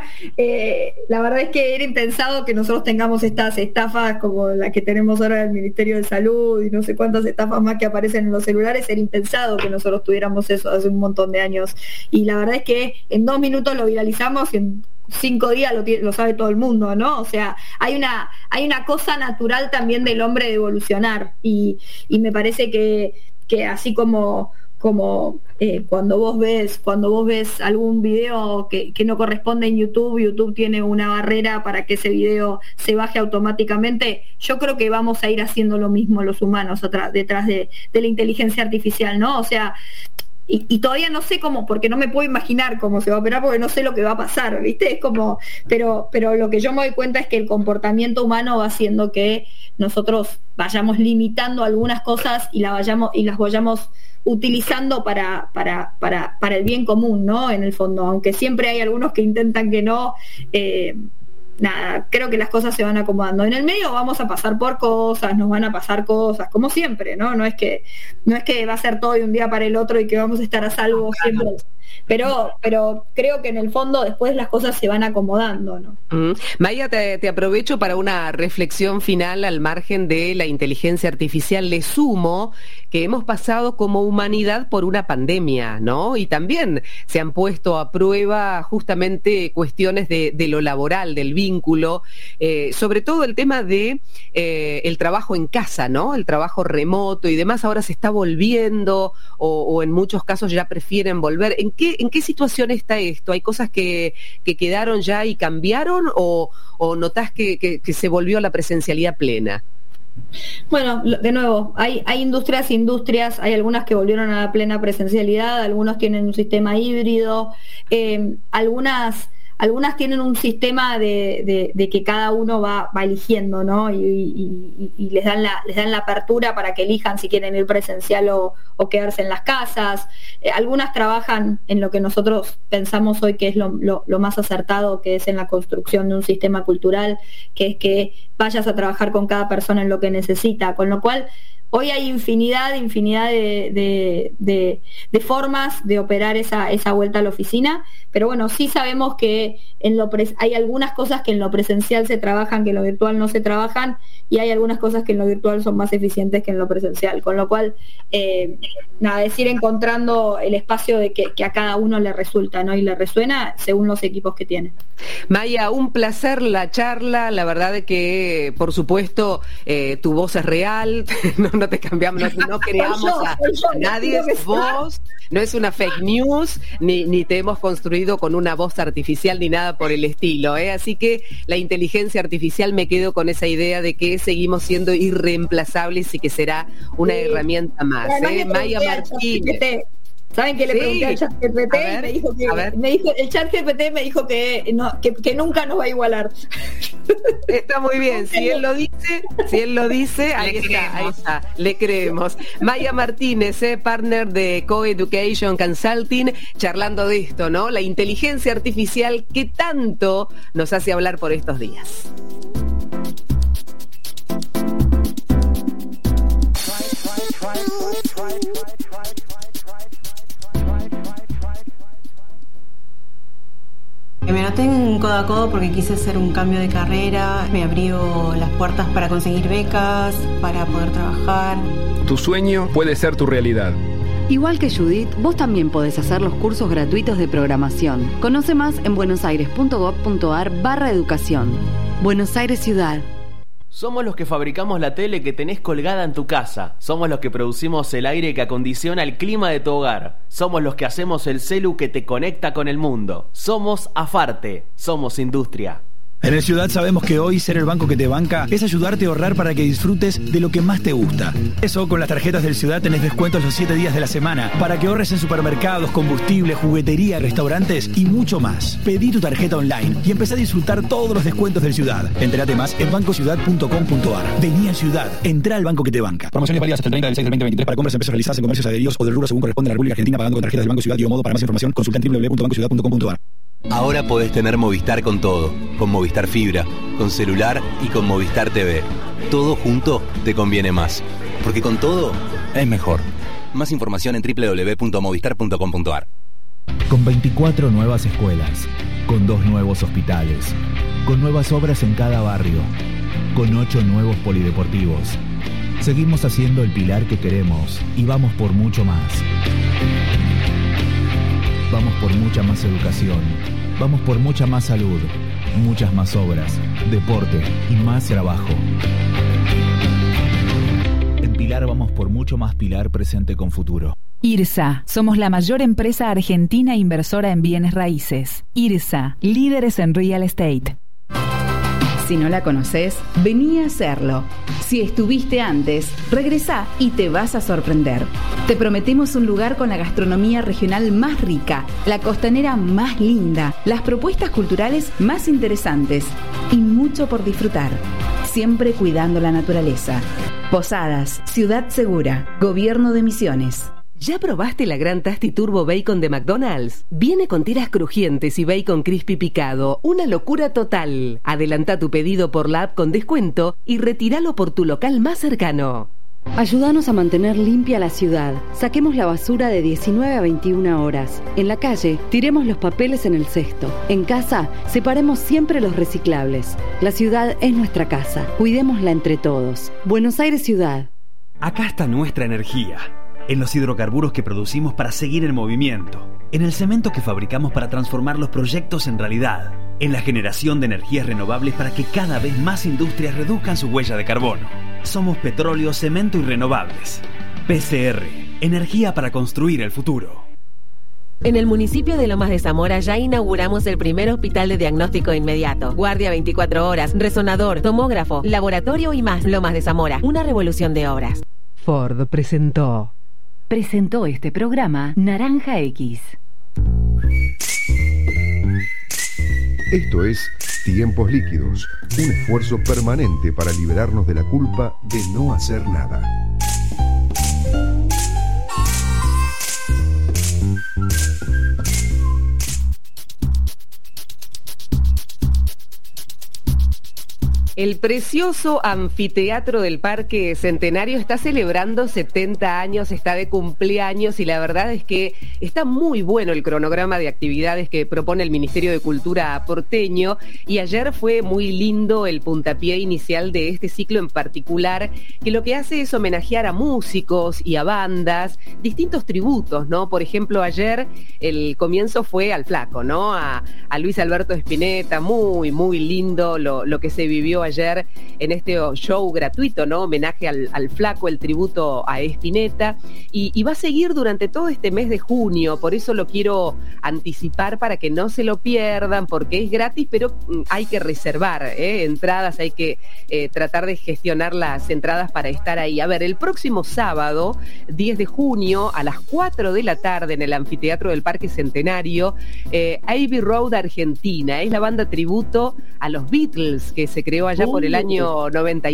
la verdad es que era impensado que nosotros tengamos estas estafas como la que tenemos ahora del Ministerio de Salud y no sé cuántas estafas más que aparecen en los celulares. Era impensado que nosotros tuviéramos eso hace un montón de años. Y la verdad es que en 2 minutos lo viralizamos y en 5 días lo sabe todo el mundo, ¿no? O sea, hay una cosa natural también del hombre de evolucionar y me parece que así como cuando vos ves algún video que no corresponde en YouTube tiene una barrera para que ese video se baje automáticamente. Yo creo que vamos a ir haciendo lo mismo los humanos detrás de la inteligencia artificial, ¿no? O sea, y todavía no sé cómo, porque no me puedo imaginar cómo se va a operar, porque no sé lo que va a pasar, ¿viste? Es como, pero lo que yo me doy cuenta es que el comportamiento humano va haciendo que nosotros vayamos limitando algunas cosas y las vayamos utilizando para el bien común, ¿no? En el fondo, aunque siempre hay algunos que intentan que no, nada, creo que las cosas se van acomodando. En el medio vamos a pasar por cosas, nos van a pasar cosas, como siempre, ¿no? No es que va a ser todo de un día para el otro y que vamos a estar a salvo siempre. Pero creo que en el fondo después las cosas se van acomodando, ¿no? Maya, te aprovecho para una reflexión final al margen de la inteligencia artificial. Le sumo que hemos pasado como humanidad por una pandemia, ¿no? Y también se han puesto a prueba justamente cuestiones de lo laboral, del vínculo, sobre todo el tema de el trabajo en casa, ¿no? El trabajo remoto y demás ahora se está volviendo o en muchos casos ya prefieren volver. ¿En qué situación está esto? ¿Hay cosas que quedaron ya y cambiaron o notás que se volvió a la presencialidad plena? Bueno, de nuevo, hay industrias, hay algunas que volvieron a la plena presencialidad, algunos tienen un sistema híbrido, algunas tienen un sistema de que cada uno va eligiendo, ¿no? Y les dan la apertura para que elijan si quieren ir presencial o quedarse en las casas. Algunas trabajan en lo que nosotros pensamos hoy que es lo más acertado, que es en la construcción de un sistema cultural, que es que vayas a trabajar con cada persona en lo que necesita, con lo cual hoy hay infinidad de formas de operar esa vuelta a la oficina, pero bueno, sí sabemos que hay algunas cosas que en lo presencial se trabajan, que en lo virtual no se trabajan, y hay algunas cosas que en lo virtual son más eficientes que en lo presencial, con lo cual, es ir encontrando el espacio de que a cada uno le resulta, ¿no? Y le resuena según los equipos que tiene. Maya, un placer la charla, la verdad es que, por supuesto, tu voz es real, no te cambiamos, no creamos a nadie, es vos, no es una fake news, ni te hemos construido con una voz artificial ni nada por el estilo, así que la inteligencia artificial, me quedo con esa idea de que seguimos siendo irreemplazables y que será una herramienta más. Maya Martínez. ¿Saben qué le pregunté al ChatGPT? El ChatGPT me dijo que nunca nos va a igualar. Está muy bien, si él lo dice, ahí está, le creemos. Maya Martínez, partner de Coeducation Consulting, charlando de esto, ¿no? La inteligencia artificial que tanto nos hace hablar por estos días. Me anoté en Codo a Codo porque quise hacer un cambio de carrera, me abrió las puertas para conseguir becas, para poder trabajar. Tu sueño puede ser tu realidad. Igual que Judith, vos también podés hacer los cursos gratuitos de programación. Conoce más en buenosaires.gov.ar/educación. Buenos Aires Ciudad. Somos los que fabricamos la tele que tenés colgada en tu casa. Somos los que producimos el aire que acondiciona el clima de tu hogar. Somos los que hacemos el celu que te conecta con el mundo. Somos Afarte. Somos industria. En el Ciudad sabemos que hoy ser el banco que te banca es ayudarte a ahorrar para que disfrutes de lo que más te gusta. Eso, con las tarjetas del Ciudad tenés descuentos los 7 días de la semana para que ahorres en supermercados, combustible, juguetería, restaurantes y mucho más. Pedí tu tarjeta online y empecé a disfrutar todos los descuentos del Ciudad. Entérate más en bancociudad.com.ar. Vení al Ciudad. Entrá al banco que te banca. Promociones válidas hasta el 30 del 6 del 2023 para compras en pesos realizadas en comercios adheridos o del rubro según corresponde a la República Argentina, pagando con tarjetas del Banco Ciudad y o modo. Para más información, consulta en www.bancociudad.com.ar. Ahora podés tener Movistar con todo, con Movistar Fibra, con celular y con Movistar TV. Todo junto te conviene más, porque con todo es mejor. Más información en www.movistar.com.ar. Con 24 nuevas escuelas, con 2 nuevos hospitales, con nuevas obras en cada barrio, con 8 nuevos polideportivos. Seguimos haciendo el pilar que queremos y vamos por mucho más. Vamos por mucha más educación, vamos por mucha más salud, muchas más obras, deporte y más trabajo. En Pilar vamos por mucho más Pilar presente con futuro. IRSA, somos la mayor empresa argentina inversora en bienes raíces. IRSA, líderes en real estate. Si no la conoces, vení a hacerlo. Si estuviste antes, regresá y te vas a sorprender. Te prometemos un lugar con la gastronomía regional más rica, la costanera más linda, las propuestas culturales más interesantes y mucho por disfrutar. Siempre cuidando la naturaleza. Posadas, Ciudad Segura, Gobierno de Misiones. ¿Ya probaste la Gran Tasty Turbo Bacon de McDonald's? Viene con tiras crujientes y bacon crispy picado. ¡Una locura total! Adelanta tu pedido por la app con descuento y retíralo por tu local más cercano. Ayúdanos a mantener limpia la ciudad. Saquemos la basura de 19 a 21 horas. En la calle, tiremos los papeles en el cesto. En casa, separemos siempre los reciclables. La ciudad es nuestra casa. Cuidémosla entre todos. Buenos Aires Ciudad. Acá está nuestra energía. En los hidrocarburos que producimos para seguir en movimiento. En el cemento que fabricamos para transformar los proyectos en realidad. En la generación de energías renovables para que cada vez más industrias reduzcan su huella de carbono. Somos petróleo, cemento y renovables. PCR, energía para construir el futuro. En el municipio de Lomas de Zamora ya inauguramos el primer hospital de diagnóstico inmediato. Guardia 24 horas, resonador, tomógrafo, laboratorio y más. Lomas de Zamora, una revolución de obras. Ford presentó este programa Naranja X. Esto es Tiempos Líquidos, un esfuerzo permanente para liberarnos de la culpa de no hacer nada. El precioso anfiteatro del Parque Centenario está celebrando 70 años, está de cumpleaños y la verdad es que está muy bueno el cronograma de actividades que propone el Ministerio de Cultura porteño y ayer fue muy lindo el puntapié inicial de este ciclo en particular, que lo que hace es homenajear a músicos y a bandas, distintos tributos, ¿no? Por ejemplo, ayer el comienzo fue al Flaco, ¿no? A Luis Alberto Spinetta, muy lindo lo que se vivió ayer en este show gratuito, ¿no? Homenaje al Flaco, el tributo a Spinetta, y va a seguir durante todo este mes de junio, por eso lo quiero anticipar para que no se lo pierdan, porque es gratis, pero hay que reservar entradas, hay que tratar de gestionar las entradas para estar ahí. A ver, el próximo sábado, 10 de junio, a las 4 de la tarde en el anfiteatro del Parque Centenario, Abbey Road Argentina, es la banda tributo a los Beatles que se creó allá por el año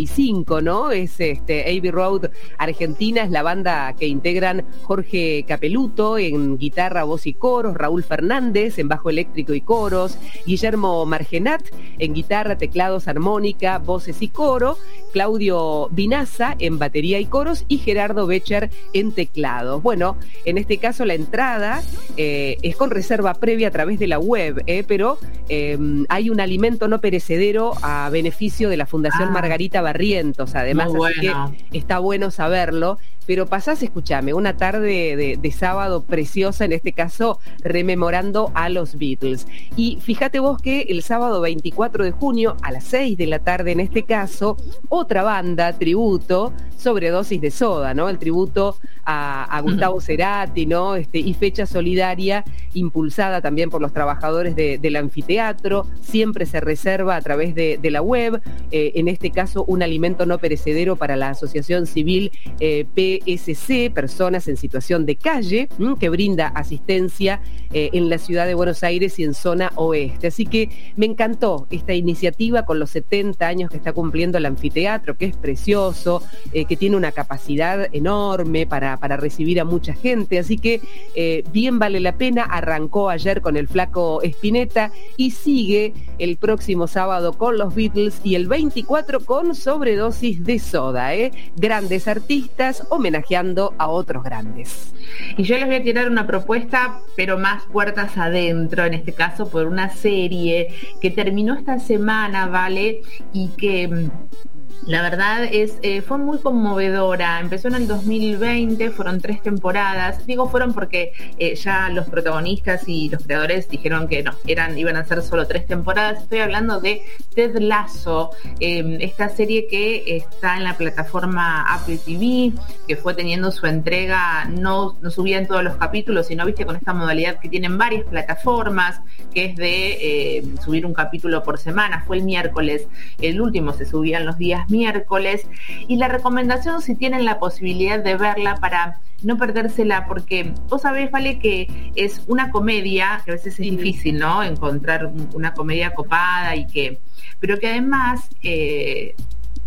95, ¿no? Es Abbey Road Argentina, es la banda que integran Jorge Capeluto en guitarra, voz y coros, Raúl Fernández en bajo eléctrico y coros, Guillermo Margenat en guitarra, teclados, armónica, voces y coro, Claudio Vinaza en batería y coros y Gerardo Becher en teclados. Bueno, en este caso la entrada es con reserva previa a través de la web, pero hay un alimento no perecedero a beneficio de la Fundación Margarita Barrientos, además, así que está bueno saberlo. Pero pasás, escúchame, una tarde de sábado preciosa, en este caso rememorando a los Beatles. Y fíjate vos que el sábado 24 de junio, a las 6 de la tarde en este caso, otra banda, tributo, Sobredosis de Soda, ¿no? El tributo a Gustavo Cerati, ¿no? Y fecha solidaria impulsada también por los trabajadores del anfiteatro, siempre se reserva a través de la web, en este caso un alimento no perecedero para la Asociación Civil PSC, Personas en Situación de Calle, que brinda asistencia en la ciudad de Buenos Aires y en zona oeste. Así que me encantó esta iniciativa con los 70 años que está cumpliendo el anfiteatro, que es precioso, que tiene una capacidad enorme para recibir a mucha gente, así que bien vale la pena. Arrancó ayer con el Flaco Spinetta y sigue el próximo sábado con los Beatles y el 24 con Sobredosis de Soda, grandes artistas homenajeando a otros grandes. Y yo les voy a tirar una propuesta, pero más puertas adentro, en este caso por una serie que terminó esta semana, ¿vale? Y que la verdad fue muy conmovedora. Empezó en el 2020, fueron 3 temporadas. Digo fueron porque ya los protagonistas y los creadores dijeron que no, iban a ser solo 3 temporadas. Estoy hablando de Ted Lasso, esta serie que está en la plataforma Apple TV, que fue teniendo su entrega, no subían todos los capítulos, sino viste con esta modalidad que tienen varias plataformas, que es de subir un capítulo por semana. Fue el miércoles, el último se subían los días miércoles, y la recomendación, si tienen la posibilidad de verla para no perdérsela, porque vos sabés, Vale, que es una comedia, que a veces es difícil, ¿no? Encontrar una comedia copada pero que además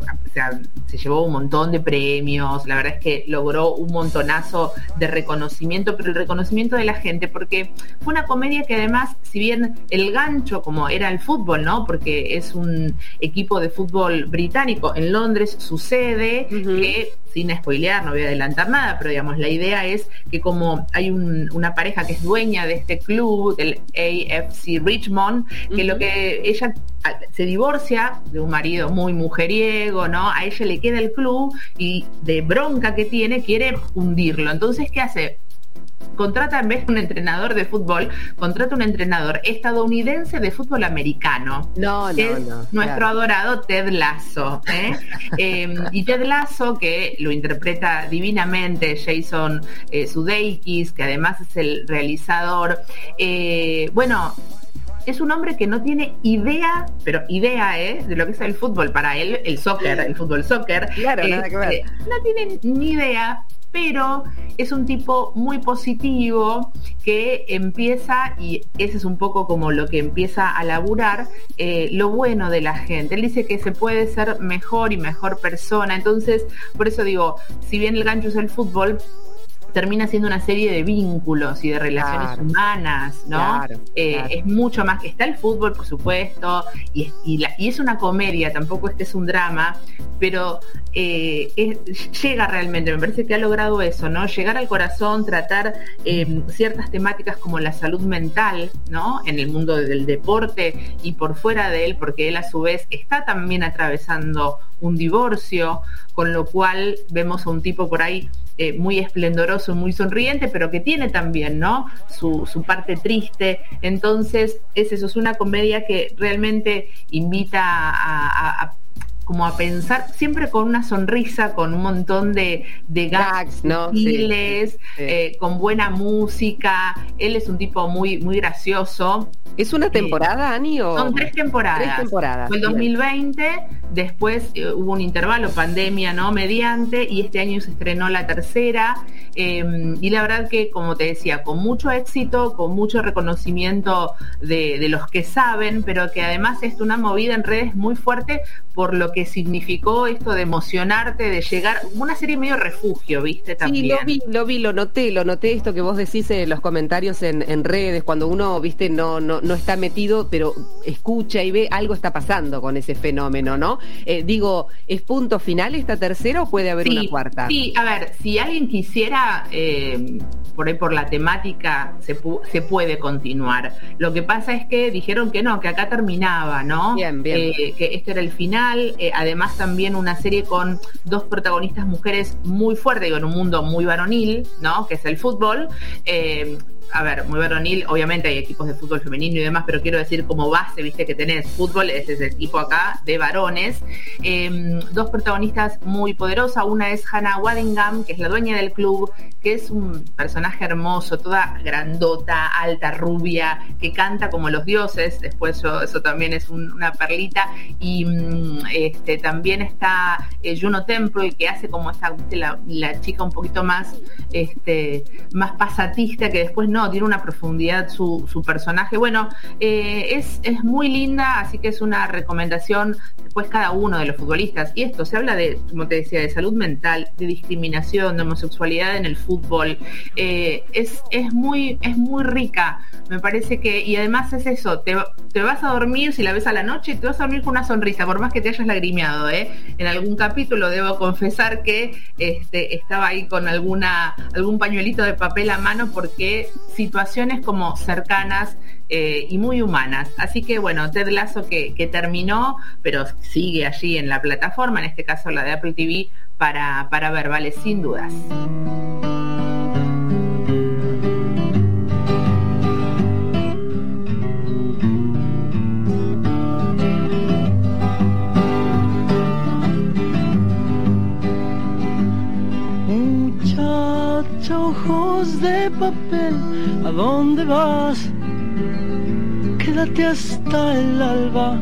o sea, se llevó un montón de premios, la verdad es que logró un montonazo de reconocimiento, pero el reconocimiento de la gente, porque fue una comedia que además, si bien el gancho como era el fútbol, ¿no? Porque es un equipo de fútbol británico, en Londres sucede que, sin spoilear, no voy a adelantar nada, pero digamos, la idea es que como hay una pareja que es dueña de este club, del AFC Richmond, que lo que ella se divorcia de un marido muy mujeriego, ¿no? A ella le queda el club y de bronca que tiene quiere hundirlo. Entonces, ¿qué hace? Contrata, en vez de un entrenador de fútbol, contrata un entrenador estadounidense de fútbol americano. Nuestro adorado Ted Lasso. Y Ted Lasso, que lo interpreta divinamente Jason Sudeikis, que además es el realizador. Es un hombre que no tiene idea, pero idea, de lo que es el fútbol. Para él, el soccer, el fútbol soccer. Claro, nada que ver. No tiene ni idea, pero es un tipo muy positivo que empieza, y ese es un poco como lo que empieza a laburar, lo bueno de la gente. Él dice que se puede ser mejor y mejor persona. Entonces, por eso digo, si bien el gancho es el fútbol, termina siendo una serie de vínculos y de relaciones humanas, ¿no? Es mucho más que está el fútbol, por supuesto, y es una comedia, tampoco es que es un drama, pero llega realmente, me parece que ha logrado eso, ¿no? Llegar al corazón, tratar ciertas temáticas como la salud mental, ¿no? En el mundo del deporte y por fuera de él, porque él a su vez está también atravesando un divorcio, con lo cual vemos a un tipo por ahí muy esplendoroso, muy sonriente, pero que tiene también, ¿no? su parte triste. Entonces es una comedia que realmente invita a como a pensar, siempre con una sonrisa, con un montón de gags, ¿no? Sutiles, con buena música. Él es un tipo muy, muy gracioso. ¿Es una temporada, Ani? ¿O? Son 3 temporadas. 3 temporadas. Fue el 2020, después hubo un intervalo, pandemia, ¿no? Mediante, y este año se estrenó la tercera. Y la verdad que, como te decía, con mucho éxito, con mucho reconocimiento de los que saben, pero que además es una movida en redes muy fuerte por lo que significó esto de emocionarte, de llegar, una serie medio refugio, ¿viste? También. Sí, lo noté esto que vos decís en los comentarios en redes, cuando uno, ¿viste? No está metido, pero escucha y ve, algo está pasando con ese fenómeno, ¿no? Digo, ¿es punto final esta tercera o puede haber una cuarta? Sí, a ver, si alguien quisiera, por ahí por la temática, se puede continuar. Lo que pasa es que dijeron que no, que acá terminaba, ¿no? Bien. Que este era el final. Además también una serie con 2 protagonistas mujeres muy fuertes, digo, en un mundo muy varonil, ¿no? Que es el fútbol. A ver, muy varonil, obviamente hay equipos de fútbol femenino y demás, pero quiero decir como base, viste que tenés fútbol, ese es el equipo acá de varones. 2 protagonistas muy poderosas, una es Hannah Waddingham, que es la dueña del club, que es un personaje hermoso, toda grandota, alta, rubia, que canta como los dioses, después eso también es una perlita, y también está Juno Temple, que hace como esta, la chica un poquito más pasatista, que después no, tiene una profundidad su personaje. Bueno, es muy linda, así que es una recomendación. Después cada uno de los futbolistas, y esto se habla de, como te decía, de salud mental, de discriminación, de homosexualidad en el fútbol. Es muy rica, me parece que, y además es eso, te vas a dormir, si la ves a la noche, te vas a dormir con una sonrisa, por más que te hayas lagrimeado, en algún capítulo debo confesar que estaba ahí con algún pañuelito de papel a mano, porque situaciones como cercanas y muy humanas. Así que bueno, Ted Lasso que terminó, pero sigue allí en la plataforma, en este caso la de Apple TV, para ver, vale, sin dudas. Muchacha, ojos de papel, ¿a dónde vas? Quédate hasta el alba.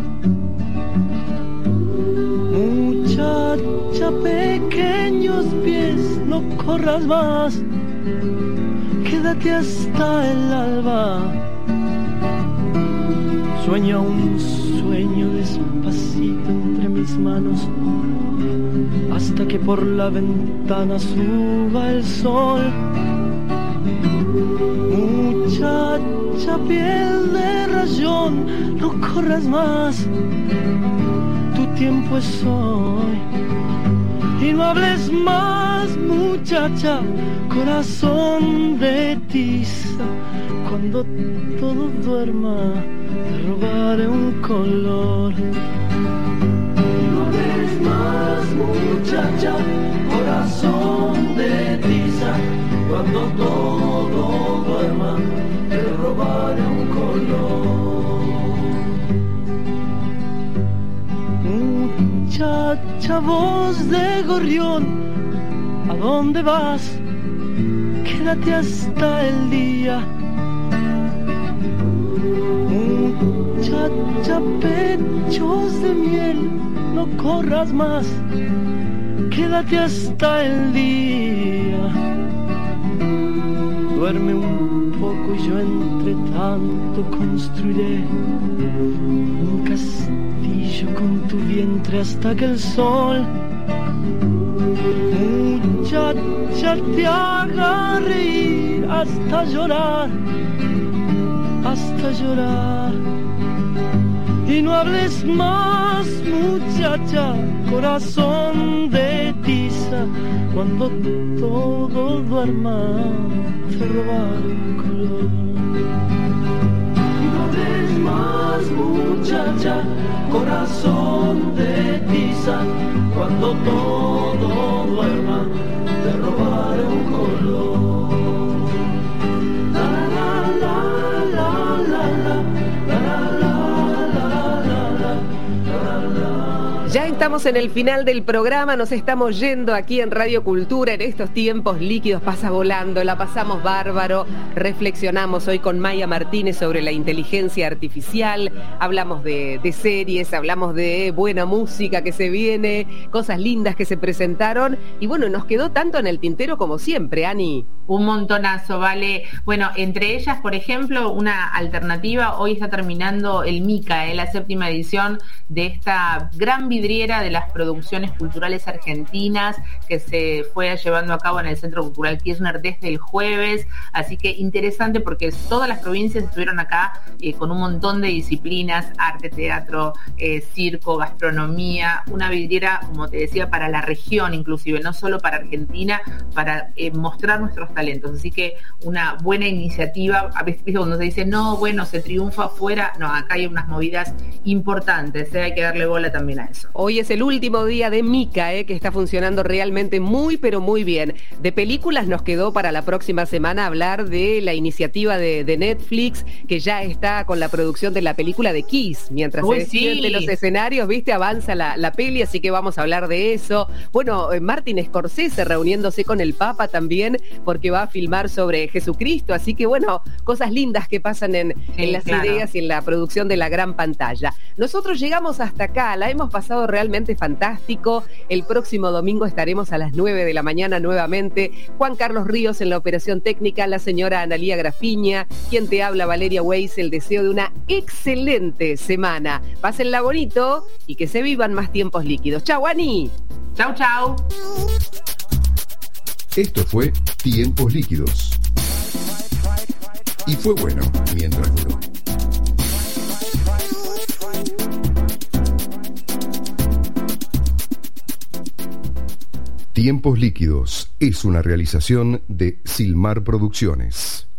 Muchacha, pequeños pies, no corras más. Quédate hasta el alba. Sueña un sueño despacito entre mis mis manos hasta que por la ventana suba el sol. Muchacha piel de rayón, no corras más, tu tiempo es hoy. Y no hables más, muchacha, corazón de tiza. Cuando todo duerma, te robaré un color. Y no hables más, muchacha, corazón de tiza. Cuando todo duerma, te robaré un color. Muchacha, voz de gorrión, ¿a dónde vas? Quédate hasta el día. Muchacha, pechos de miel, no corras más, quédate hasta el día. Duerme un poco y yo entre tanto construiré un castillo con tu vientre hasta que el sol, muchacha, te haga reír hasta llorar, hasta llorar. Y no hables más, muchacha, corazón de tiza. Cuando todo duerma, te robaré un color. Y no hables más, muchacha, corazón de tiza. Cuando todo duerma, te robaré un color. Ya estamos en el final del programa, nos estamos yendo aquí en Radio Cultura. En estos tiempos líquidos pasa volando, la pasamos bárbaro. Reflexionamos hoy con Maya Martínez sobre la inteligencia artificial, hablamos de series, hablamos de buena música que se viene, cosas lindas que se presentaron y bueno, nos quedó tanto en el tintero como siempre, Ani. Un montonazo, Vale. Bueno, entre ellas, por ejemplo, una alternativa, hoy está terminando el MICA, la 7ª edición de esta gran vidriera de las producciones culturales argentinas que se fue llevando a cabo en el Centro Cultural Kirchner desde el jueves, así que interesante porque todas las provincias estuvieron acá con un montón de disciplinas, arte, teatro, circo, gastronomía, una vidriera, como te decía, para la región inclusive, no solo para Argentina, para mostrar nuestros talentos, así que una buena iniciativa. A veces cuando se dice, no, bueno, se triunfa afuera, no, acá hay unas movidas importantes, hay que darle bola también a eso. Hoy es el último día de MICA, que está funcionando realmente muy, pero muy bien. De películas nos quedó para la próxima semana hablar de la iniciativa de Netflix, que ya está con la producción de la película de Kiss. Mientras se despiden de los escenarios, viste, avanza la peli, así que vamos a hablar de eso. Bueno, Martin Scorsese reuniéndose con el Papa también, porque va a filmar sobre Jesucristo, así que bueno, cosas lindas que pasan en las ideas y en la producción de la gran pantalla. Nosotros llegamos hasta acá, la hemos pasado realmente fantástico. El próximo domingo estaremos a las 9 de la mañana nuevamente. Juan Carlos Ríos en la operación técnica, la señora Analía Grafiña, quien te habla, Valeria Weiss, el deseo de una excelente semana. Pásenla bonito y que se vivan más tiempos líquidos. Chau, Ani. Chau, chau. Esto fue Tiempos Líquidos. Y fue bueno mientras duró. Tiempos Líquidos es una realización de Silmar Producciones.